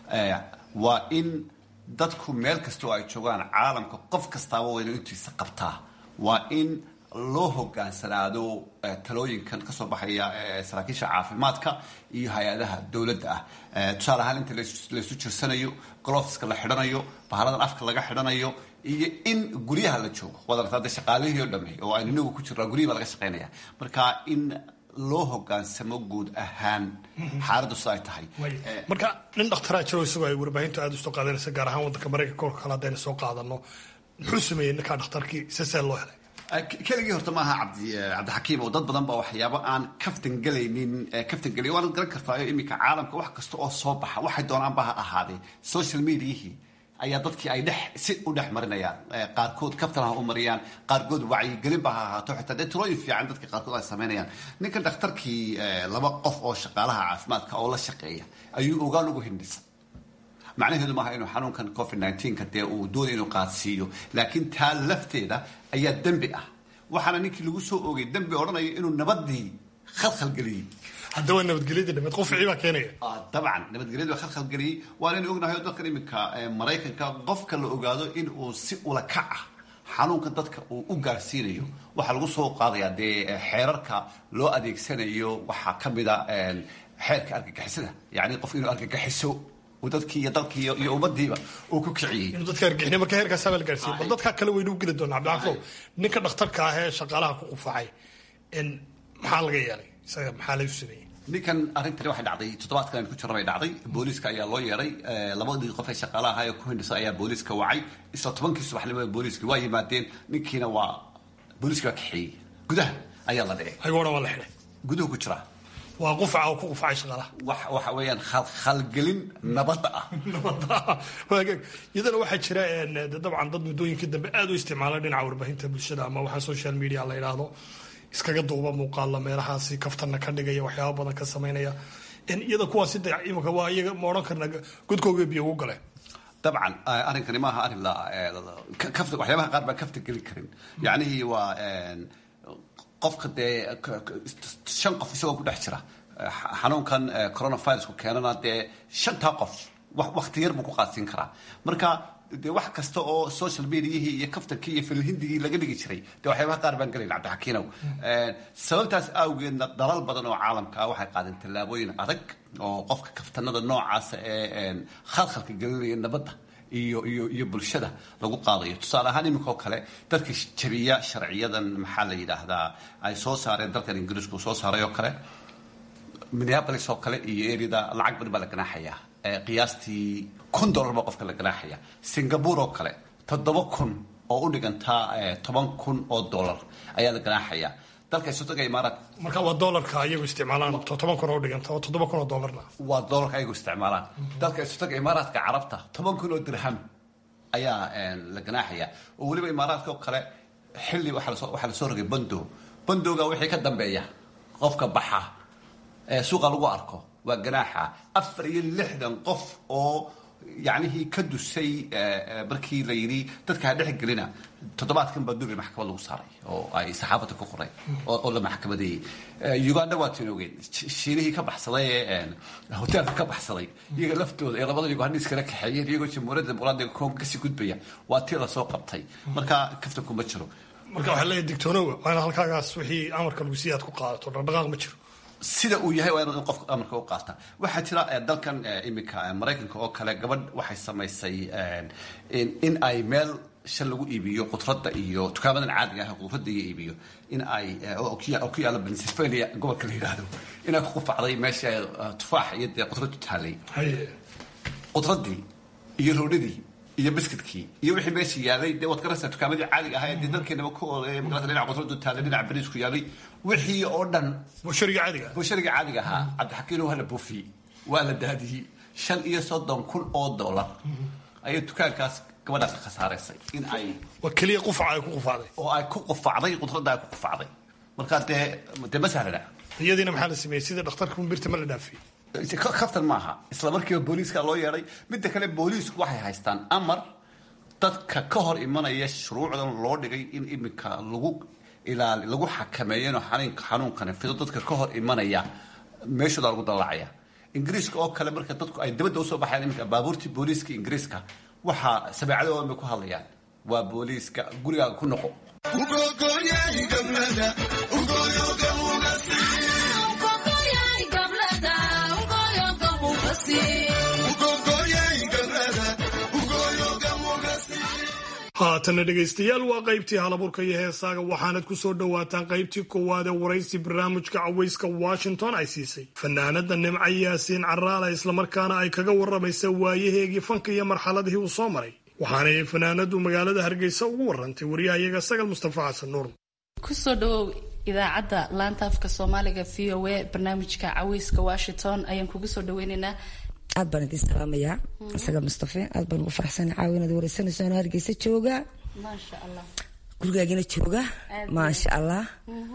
waa in dadku meel kasta oo ay joogaan caalamka qof kastaaba waa inuu intiisa qabtaa waa in loo hogaansanaado talooyinkan kasoo baxaya saraakiisha caafimaadka iyo hay-adaha dowladda ah tusaale ahaan inta laysu jirsanayo gloveska la xidhanayo bahaladan afka laga xidhanayo iyo in guryaha la joogo wadartada shaqaalihii oo dhamay oo aynu inagu ku jirnaa guryihi baa laga shaqaynaya marka in loo hogaansamo guud ahaan xaaladdu sida ay tahay marka nin dhakhtaraa jiro isagoo ay warbaahintu aada usoo qaadanaysa gaar ahaan waddanka maraykanka kolka kale haddayna soo qaadano muxuu sameeyey ninkaa dhakhtarkii sesee loo helay keligii horta maaha cabdi cabdixakiim oo dad badan baa waxyaabo aan kaftan gelaynin kaftan gelay waanad garan kartaa iminka caalamka wax kasta oo soo baxa waxay doonaan ba ha ahaadee social mediahii ayaa dadkii ay dhex si u dhex marinayaan qaarkood kaftan ha u mariyaan qaarkood wacyigelin ba ha ahaato xitaa dee talooyin fiican dadka qaarkood ay samaynayaan ninkan dhakhtarkii laba qof oo shaqaalaha caafimaadka oo la shaqeeya ayuu ogaan ugu hindhisa macnaheedu maaha inuu xanuunkan covid nineteenka dee uu doonay inuu qaadsiiyo laakiin taa lafteeda ayaa dembi ah waxaana ninkii lagu soo oogay dembi odhanayo inuu nabadii khalkhalgeliyey haddaba nabadgelyada dhameed qof ficii baa keenaya dabcan nabadgelyada waa khalkhalgeliyey waanaynu ognahay oo dadkan iminka maraykanka qofka la ogaado in uu si ula kac ah xanuunka dadka uu u gaarsiinayo waxaa lagu soo qaadayaa dee xeerarka loo adeegsanayo waxaa ka mid a xeerka argagixisada yacni qof inuu argagixiso dadkii iyo dalkii iyo ummadiiba uu ku kiciyey inuu dadka argixinay marka heerkaas baa la gaarsiiyey bal dadka kale waynu u geli doonaa cabdicafo ninka dhakhtarka ah ee shaqaalaha ku qufacay maxaa laga yeelay isaga maxaa lagu sameeyey ninkan arrintani waxay dhacday toddobaadkan aan ku jirno bay dhacday booliiska ayaa loo yeeray labadii qof ee shaqaalaha ahaa ee ku hindhisa ayaa booliiska wacay isla tobankii subaxnimada booliiska waa yimaadeen ninkiina waa booliiska waa kaxeeyey gudaha ayaa la dhigay ayagoo dhan waa la xidhay guduhu ku jira waa qufca oo ku qufcay shaqada wax waxa weeyaan khalgelin nabadda ah nabadda iyadana waxaa jira dabcan dad muddooyinka dambe aad u isticmaala dhinaca warbaahinta bulshada ama waxa social media la yidhaahdo iskaga duuba muuqaalla meelahaasi kaftanna ka dhigaya waxyaaba badan ka samaynaya iyada kuwaasi de imika waa iyaga ma odhan karna godkooga biyo ugu galeen dabcan arrinkani maaha arrin la kafta waxyaabaha qaar baan kafta geli karin yacnihii waa qofka dee shan qof isagoo ku dhex jira xanuunkan coronavirusku keenana dee shantaa qof wakti yar buu ku qaadsiin karaa marka dee wax kasta oo social mediahii iyo kaftankii iyo filhindigii laga dhigi jiray dee waxyaabaha qaar baan gelayn cabdixakiinow sababtaas awgeedna dalal badan oo caalamka ah waxay qaadeen tallaabooyin adag oo qofka kaftanada noocaasa ee khalkhalka gelinaya nabadda iyo iyo iyo bulshada lagu qaadayo tusaale ahaan iminkoo kale dadka jabiya sharciyadan maxaa la yidhaahdaa ay soo saareen dalkan ingiriisku soo saaray oo kale minneapolis oo kale iyo erida lacag badan baa la ganaaxayaa qiyaastii kun dollar baa qofka la ganaaxaya singapore oo kale toddoba kun oo u dhigantaa toban kun oo dollar ayaa la ganaaxaya dalka isotaga imaaraad marka waa dollarka ayagu isticmaalaan toban kun oo dhiganta oo toddoba kun oo dollarna waa dollarka ayagu isticmaalaan dalka isotaga imaaraadka carabta toban kun oo dirham ayaa la ganaaxaya oo weliba imaaraadka oo kale xilli waxaa lasoo rogay bando bandoga wixii ka dambeeya qofka baxa suuqa lagu arko waa ganaaxa afar iyo lixdan qof oo yacnihii ka dusay markii la yidhi dadka ha dhex gelina toddobaadkan baa duri maxkamad lagu saaray oo ay saxaafadda ku qoray oo la maxkamadeeyey uganda waa tiin ogeyn shiinihii ka baxsaday ee hoteelka ka baxsaday iyaga laftooda ee labada uganda iskala kaxeeyeen iyagoo jamhuuriyadda dimuqraadiga kongo kasii gudbaya waa tii lasoo qabtay marka kaftanku ma jiro marka waxaa leeyahay digtoonowa waa in halkaagaas wixii amarka lagu sii aad ku qaadato dhaqdhaqaaq ma jiro sida uu yahay waa in qofka amarka u qaata waxaa jira dalkan imika maraykanka oo kale gabadh waxay samaysay in ay meel shan lagu iibiyo qudradda iyo dukaamadan caadiga ah qudradda iyo iibiyo in ay oo ku yaala Pennsylvania gobolka la yiraahdo inay ku qufacday meesha tufaax iyo dee qudraddu taalay qudraddii iyo roodhidii iyo biskidkii iyo wixii meesha yaalay dee waad garanaysaa dukaamadii caadiga ahaa ee dalkeenaba ku oolay magaalada dhinaca qudraddu taalay dhinaca bariisku yaalay wixii oo dhan bushariga caadiga bushariga caadiga ahaa cabdixakiin waa la buufiyey waa la daadiyey shan iyo soddon kun oo dollar ayay dukaankaas gabadhaas khasaaraysay in ay waa keliya qufac ay ku qufacday oo ay ku qufacday qudradda ay ku qufacday marka dee dee ma sahlana iyadiina maxaa la sameeyey sida dhakhtarka mumbirta ma la dhaafiyey kaftan maaha isla markiiba booliiska loo yeedhay midda kale booliisku waxay haystaan amar dadka ka hor imanaya shuruucdan loo dhigay in iminka lagu ilaali lagu xakameeyano xanuunka xanuunkani fido dadka ka hor imanaya meeshooda lagu dallacaya ingiriiska oo kale marka dadku ay dibadda usoo baxayaan iminka baabuurtii booliiska ingiriiska waxaa sabeecadoodan bay ku hadlayaan waa booliiska gurigaaga ku noqo haatana dhegaystayaal waa qaybtii halaburka iyo heesaaga waxaanad ku soo dhowaataan qaybtii koowaad ee waraysi barnaamijka cawayska washington ay siisay fanaanada nimco yaasiin caraala islamarkaana ay kaga waramaysa waayaheegii fanka iyo marxaladihii uu soo maray waxaanay fanaanadu magaalada hargeysa ugu warantay waryahayaga sagal mustafa xasan nuur kusoo dhawow idaacadda laanta afka soomaaliga v o a barnaamijka cawayska washington ayaan kugu soo dhaweynaynaa aad baan idin salaamayaa isaga mustafa aad baan ugu faraxsanahay caawinada wareysanayso anoo hargeysa jooga maasha allah gurigaagina jooga maasha allah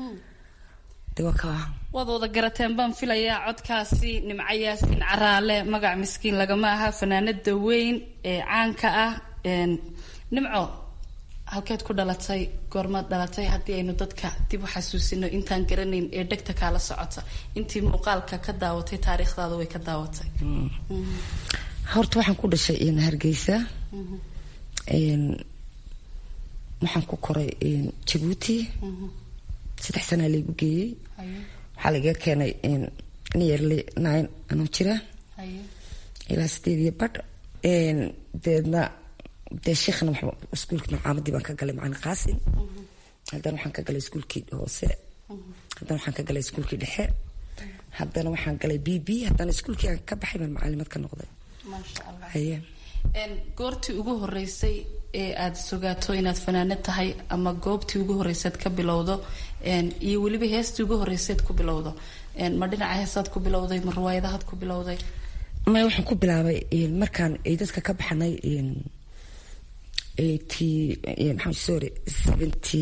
waad wada garateen baan filayaa codkaasi nimco yaasiin caraale magac miskiin lagama aha fanaanada weyn ee caanka ah nimco halkeed ku dhalatay goormaad dhalatay haddii aynu dadka dib u xasuusino intaan garanayn ee dhegta kaala socota intii muuqaalka ka daawatay taariikhdaada way ka daawatay horta waxaan ku dhashay hargeysa waxaan ku koray jabuuti saddex sanaa laygu geeyey waxaa lagaga keenay nearly nine anoo jira ilaa sideed iyo badh deedna dee sheekhna iskuulkii macaamadii baan ka galay macalin qaasin haddana waxaan ka galay iskuulkii hoose haddana waxaan ka galay iskuulkii dhexe haddana waxaan galay b b haddana iskuulkii aan ka baxay baan macalimad ka noqday maasha allah haye goortii ugu horeysay ee aad sugaato inaad fanaanad tahay ama goobtii ugu horeysaad ka bilowdo iyo weliba heestii ugu horeysaad ku bilowdo ma dhinaca heesaad ku bilowday ma riwaayadahaad ku bilowday? ma waxaan ku bilaabay markaan ay dadka ka baxnay eighty maxaa sorry seventy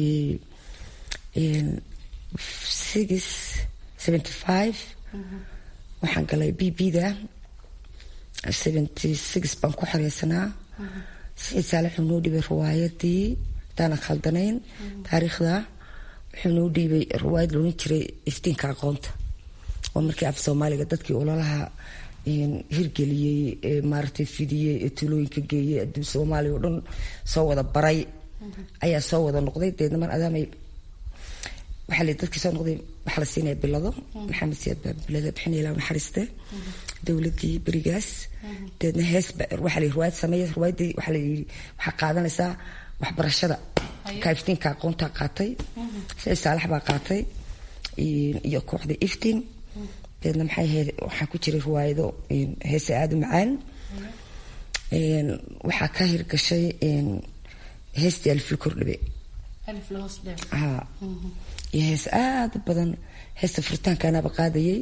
six seventy five waxaan galay b b da seventy six baan ku xoreysanaa Saciid Saalax wuxuu noo dhibay riwaayadii hadaanan khaldanayn taariikhda wuxuu noo dhibay riwaayad loolan jiray iftiinka aqoonta oo markii af Soomaaliga dadkii ololaha hirgeliyey maartay fidiyey tulooyinka geeyay adduun Soomaaliya oo dhan soo wada baray ayaa soo wada noqday deedna mar adaamay waxa la dadkii soo noqday waxa la siinay bilado maxamed siyaad baa bilada bixinay ilaa naxariiste dawladii barigaas deedna hees waxa la riwaayad sameeyay riwaayadii waxa la yiri waxa qaadanaysaa waxbarashada ka iftiinka aqoonta qaatay Saciid Saalax baa qaatay iyo kooxda iftiin deedna maxay ahayd waxaa ku jiray riwaayado hees aad u macaan waxaa ka hirgashay heestii alif la kordhibe alif la hoos dhibe haa iyo hees aad u badan heesta furitaanka anaba qaadayay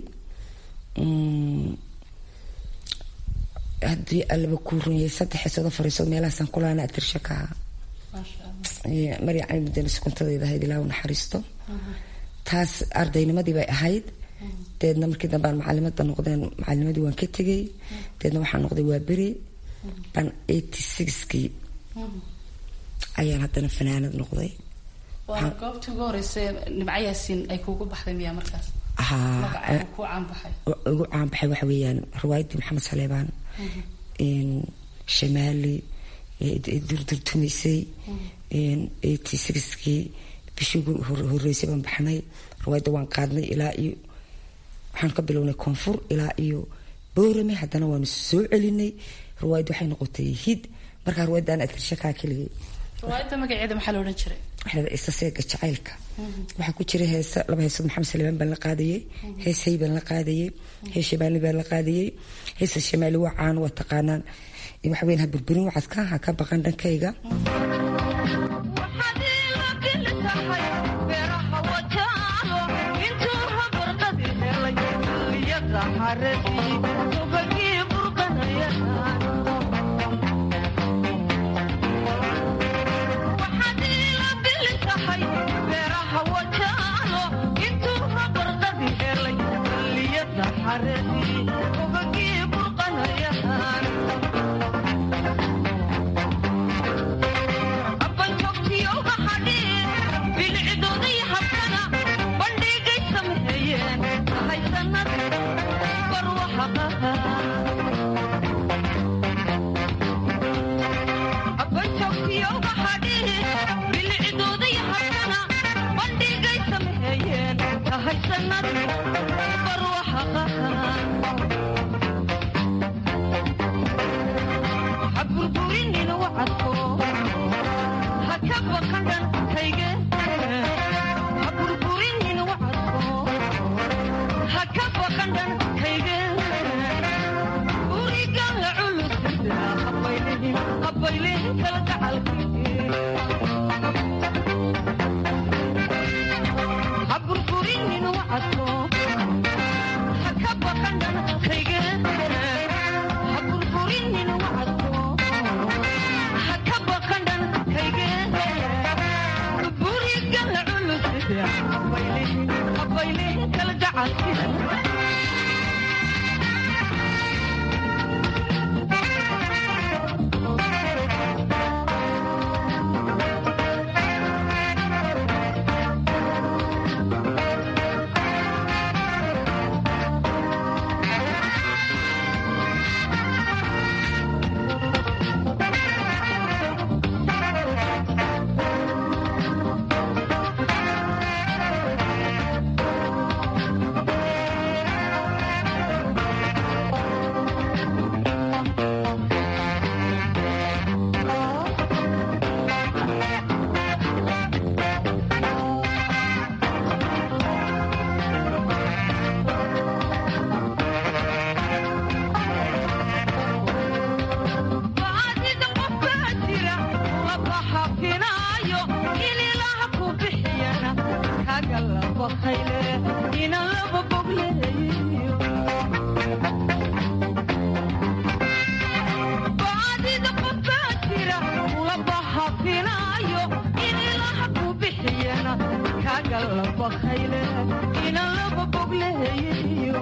haddii allaba kuu runyay saddex heesooda fariiso meelahaasan kulaana atirsha ka ahaa marya cali mudane sukuntadeeda ahayd ilaa u naxariisto taas ardaynimadii bay ahayd deedna markii dambe aan macalimada noqdeen macalimadii waan ka tegay deedna waxaan noqday waa beri baan eighty sixkii ayaan haddana fanaanad noqday waa goobtii ugu horeysay Nimco Yaasiin ay kuugu baxday miyaa markaas? haa ku caan baxay ugu caan baxay waxa weeyaan riwaayadii Maxamed Saleebaan Shamaali durdurtumaysay eighty sixkii bishii ugu horeysay baan baxnay riwaayadda waan qaadnay ilaa iyo waxaan ka bilownay koonfur ilaa iyo Boorame haddana waanu soo celinay riwaayaddu waxay noqotay hid markaa riwaayaddan atirsha kaa keligay riwaayadda magaceeda maxaa la odhan jiray? waxaa la isa seega jacaylka waxaa ku jira heesa laba heesood Maxamed Saleebaan baan la qaadayay hees hay baan la qaadayay hees Shamaali baan la qaadayay heesa Shamaali waa caan waa taqaanaan waxa weyn ha burburin waxaad ka ha ka baqan dhankayga bakhayle ina laba bogleeyo baadida qofbaa jira laba hafinaayo in ilaha ku bixiyana kaga la bakhayle ina laba bogleeyo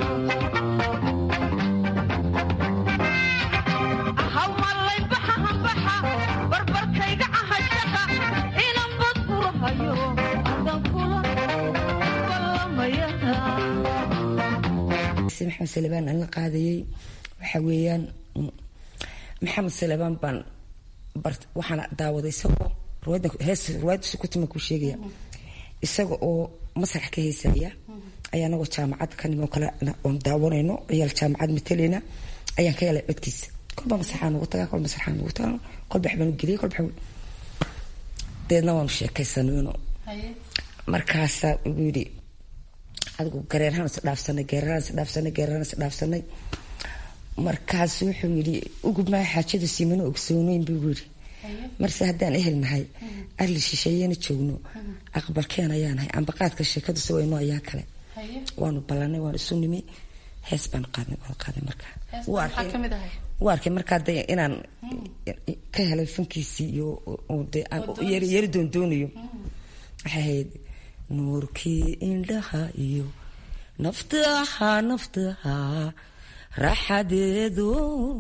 maxamed salebaan aan la qaadayay waxa weeyaan maxamed salebaan baan waxaan daawaday isagoo hees ruwaayadiisu ku tuma ku sheegaya isaga oo masrax ka heesaya ayaa anagoo jaamacad ka nimo kale oon daawanayno ciyaal jaamacad matalayna ayaan ka helay codkiisa kolba masraxaan ugu tagaa kol masraxaan ugu tagaa kolba waxbaan u geliyay kolba deedna waanu sheekaysanayno markaasaa ugu yidhi adigu gareerhaan is dhaafsanay gareerhaan is dhaafsanay gareerhaan is dhaafsanay markaas wuxuu yidhi ugubmaa xaajada siimano ogsoonayn buu yidhi marse haddaan ehel nahay arli shisheeyana joogno aqbalkeen ayaa nahay ambaqaadka sheekadu si wayno ayaa kale waanu ballanay waanu isu nimi hees baan qaadnay waan qaadnay markaa waa arkay markaa de inaan ka helay fankiisii iyo de aan yari doondoonayo waxay ahayd nuurkii indhaha iyo naftaha naftaha raaxadeedu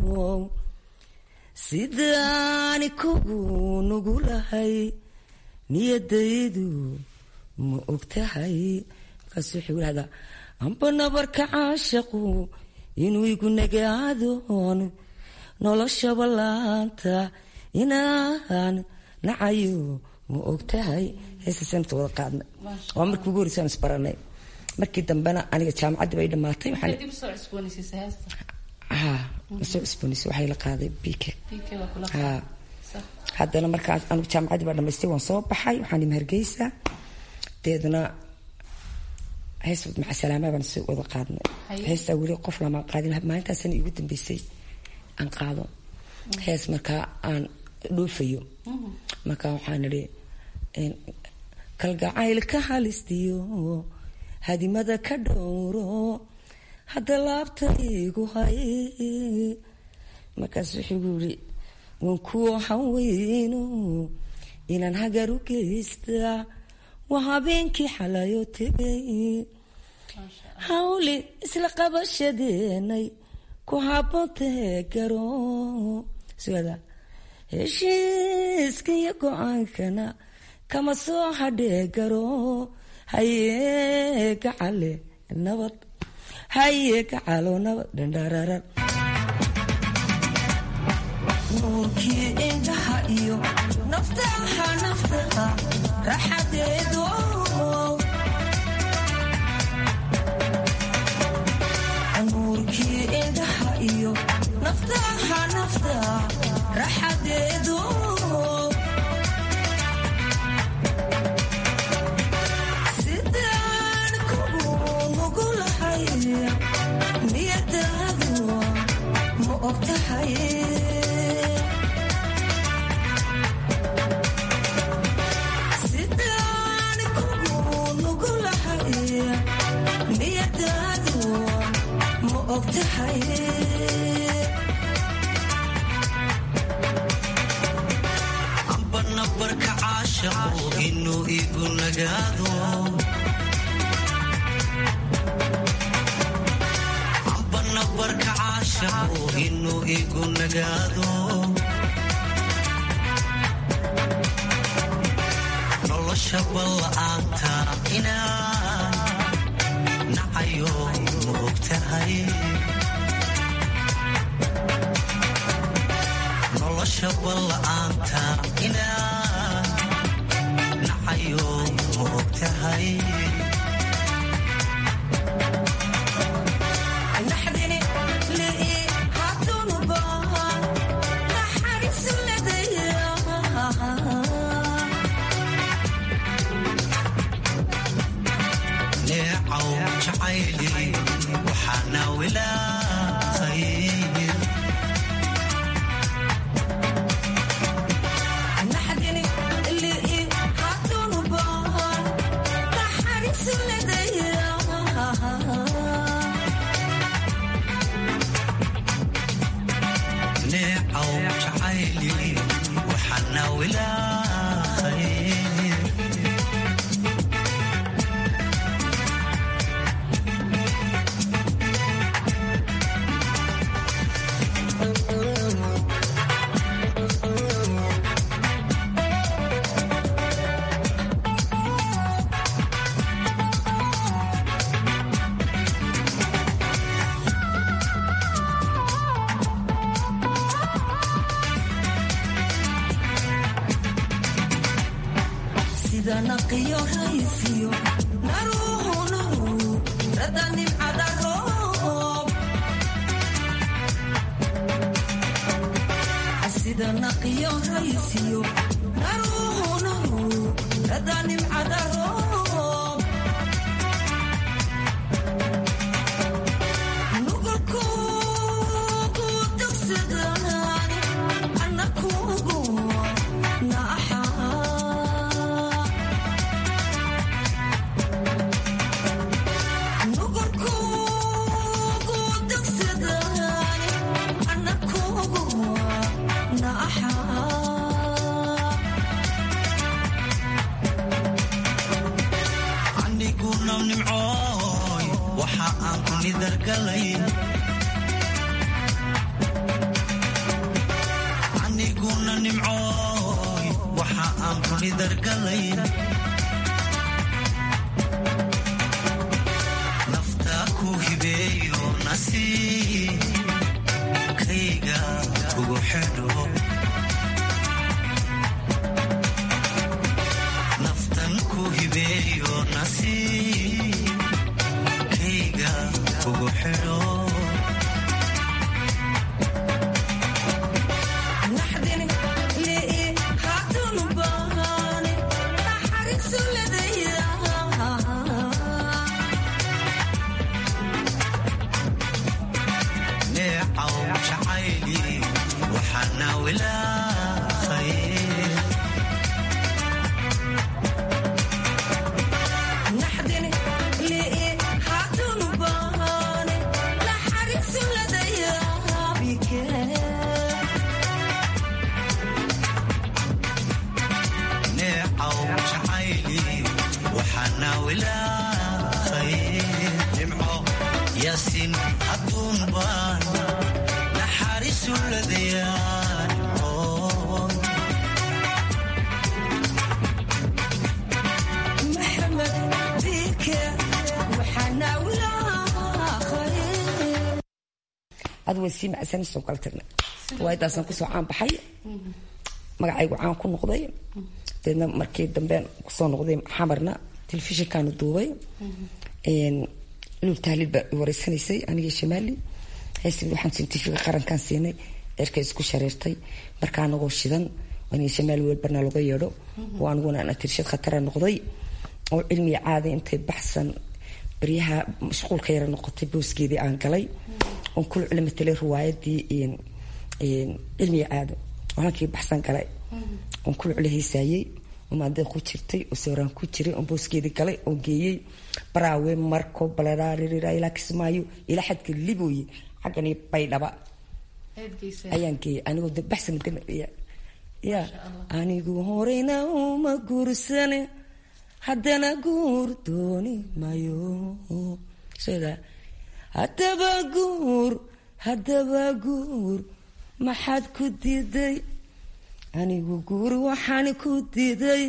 sidaani kugu nugulahay niyadaydu ma ogtahay markaas wuxuu yidhahdaa amba nabarka caashaqu inuu igu nagaadoon noloshaba laanta inaan nacayo ma ogtahay heesasanta wada qaadnay waa markii ugu horreysaan isbaranay markii dambena aniga jaamacaddii bay dhammaatay soo cusboonaysa waxay la qaaday bike haddana markaa anigu jaamacaddii baa dhamaystay waan soo baxay waxaan imi hargeysa deedna hees maca salaama baan si wada qaadnay heestaa weli qof lama qaadin maalintaasana igu dambeysay aan qaado hees markaa aan dhoofayo markaa waxaan idhi kalgacaylka halistiyo hadimada ka dhowro hadda laabta igu hay markaas wuxuu yidhi waan kuwa haweyno inaan hagar u geystaa waa habeenkii xalayo tegay hawli isla qabashadeenay ku haboontahee garo sida heshiiska iyo go-aankana kama soo hadhee garo hayee gacale nabad hayee gacalo nabad dhandhararar nuurkii indhaha iyo naftaha naftaha raaxadeedu nuurkii indhaha iyo naftaha naftaha raaxadeedu sidaan kugu nugulahay niyadaadu ma ogtahay sidaan kugu nugulahay niyadaadu ma ogtahay nabarka caashaqu inuu igu nagaado amba nabarka caashaqu inuu igu nagaado nolosha balla'aanta inaan nacayo ma ogtahay nolosha balla'aanta inaan nacayo ma ogtahay naxdini lii hatunuba naxariisu ladaya neecaw jacayli waxaana wilaaqay naxdini lii hatunuba naxariisu ladaya wilaahay adwasi macsan soo kala tirnay waaydaasaan ku soo caan baxay magacaygu caan ku noqday deedna markii dambe ku soo noqday xamarna telefishinkan duubay een lul taaliba wareysanaysay aniga Shamaali heestii waxaan scientific qarankan siinay erka isku shareertay markaa anagoo shidan wani Shamaali weel barna laga yeedho waan guna ana tirshad khatar noqday oo cilmi caadi intay baxsan bariyaha mashquulka yar noqotay booskeedii aan galay on kul cilmi tele riwaayadii in in cilmi caadi waxaan baxsan galay on kul cilmihiisayay uma dad ku jirtay oo sawiraan ku jiray oo booskeedii galay oo geeyay baraawe marko balaraari ila kismaayo ila xadka liboyi xaqani baydhaba ayaan geeyay anigu dad baxsan ya ya anigu horeyna uma guursane haddana guur dooni mayo sida haddaba guur haddaba guur maxaad ku diiday anigu guur waxaan ku diiday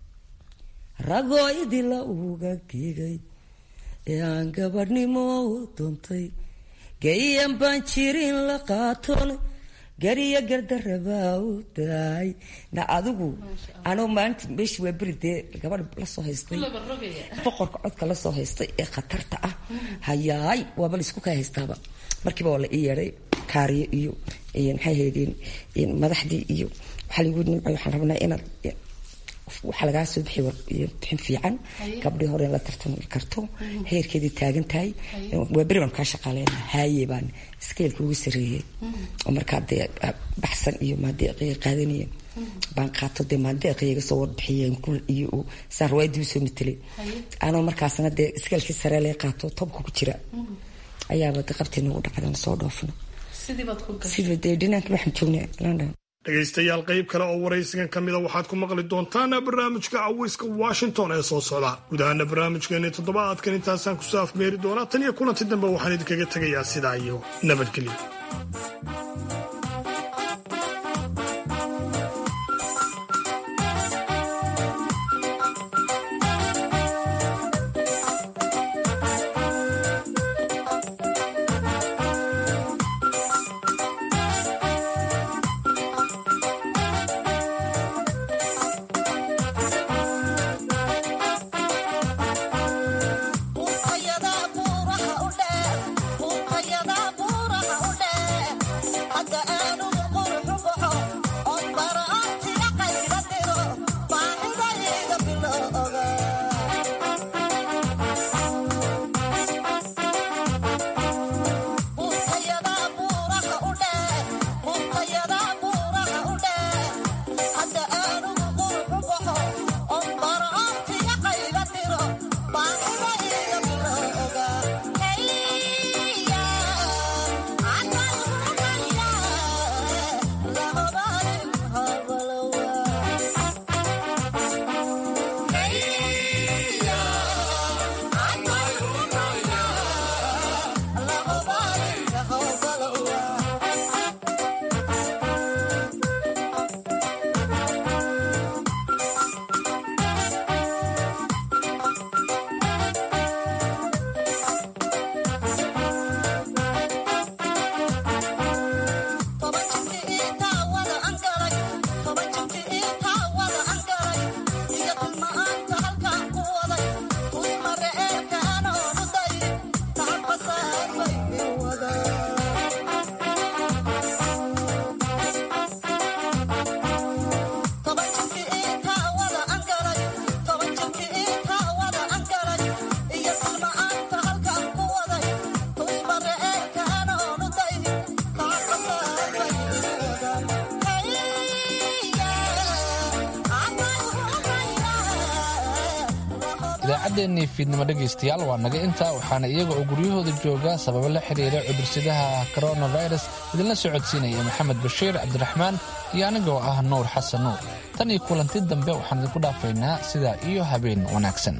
ragooydii la uga geegay ee aan gabadhnimo doontay geeyan baan jirin la qaatoon gariya gardarabaa u daay na adigu anoo maanta meeshii waa beridee gabadh la soo haystay boqorka codka la soo haystay ee khatarta ah hayaay waaba la isku ka haystaaba markiiba waa la ii yeedhay kaariye iyo maxay haydeen madaxdii iyo waxaa lagu nimcay waxaan rabnaa inaad waxa laga soo bixi bixin fiican gabdhii hore la tartami karto heerkeedii taagan tahay waa bari baan ka shaqaaleynaa haye baan skeelka ugu sareeyay oo markaa dee baxsan iyo maadeeqii qaadanayeen baan qaato dee maadeeqiga soo warbixiyeen kul iyo saan riwaayadii soo mitelay anoo markaasna dee skeelkii sare la qaato tobka ku jira ayaaba qabtay nagu dhacdan soo dhoofno sidii baad ku gashay sidii dee dhinaanka waxaan joognay London dhegaystayaal qayb kale oo waraysigan ka mida waxaad ku maqli doontaan barnaamijka caweyska washington ee soo socda. guud ahaana barnaamijkeeni toddobaadkan intaasaan kusoo afmeeri doonaa. tan iyo kulanti dambe waxaan idinkaga tegayaa sidaa iyo nabadgelyo. idaacaddeenii fiidnimo dhegaystayaal waa naga intaa, waxaana iyaga oo guryahooda jooga sababo la xidhiira cudursidaha coronavirus idinla socodsiinaya maxamed bashiir cabdiraxmaan iyo anigoo ah nuur xasan nuur. tan iyo kulanti dambe waxaan idinku dhaafaynaa sidaa iyo habeen wanaagsan.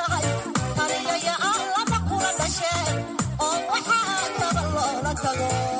Oh,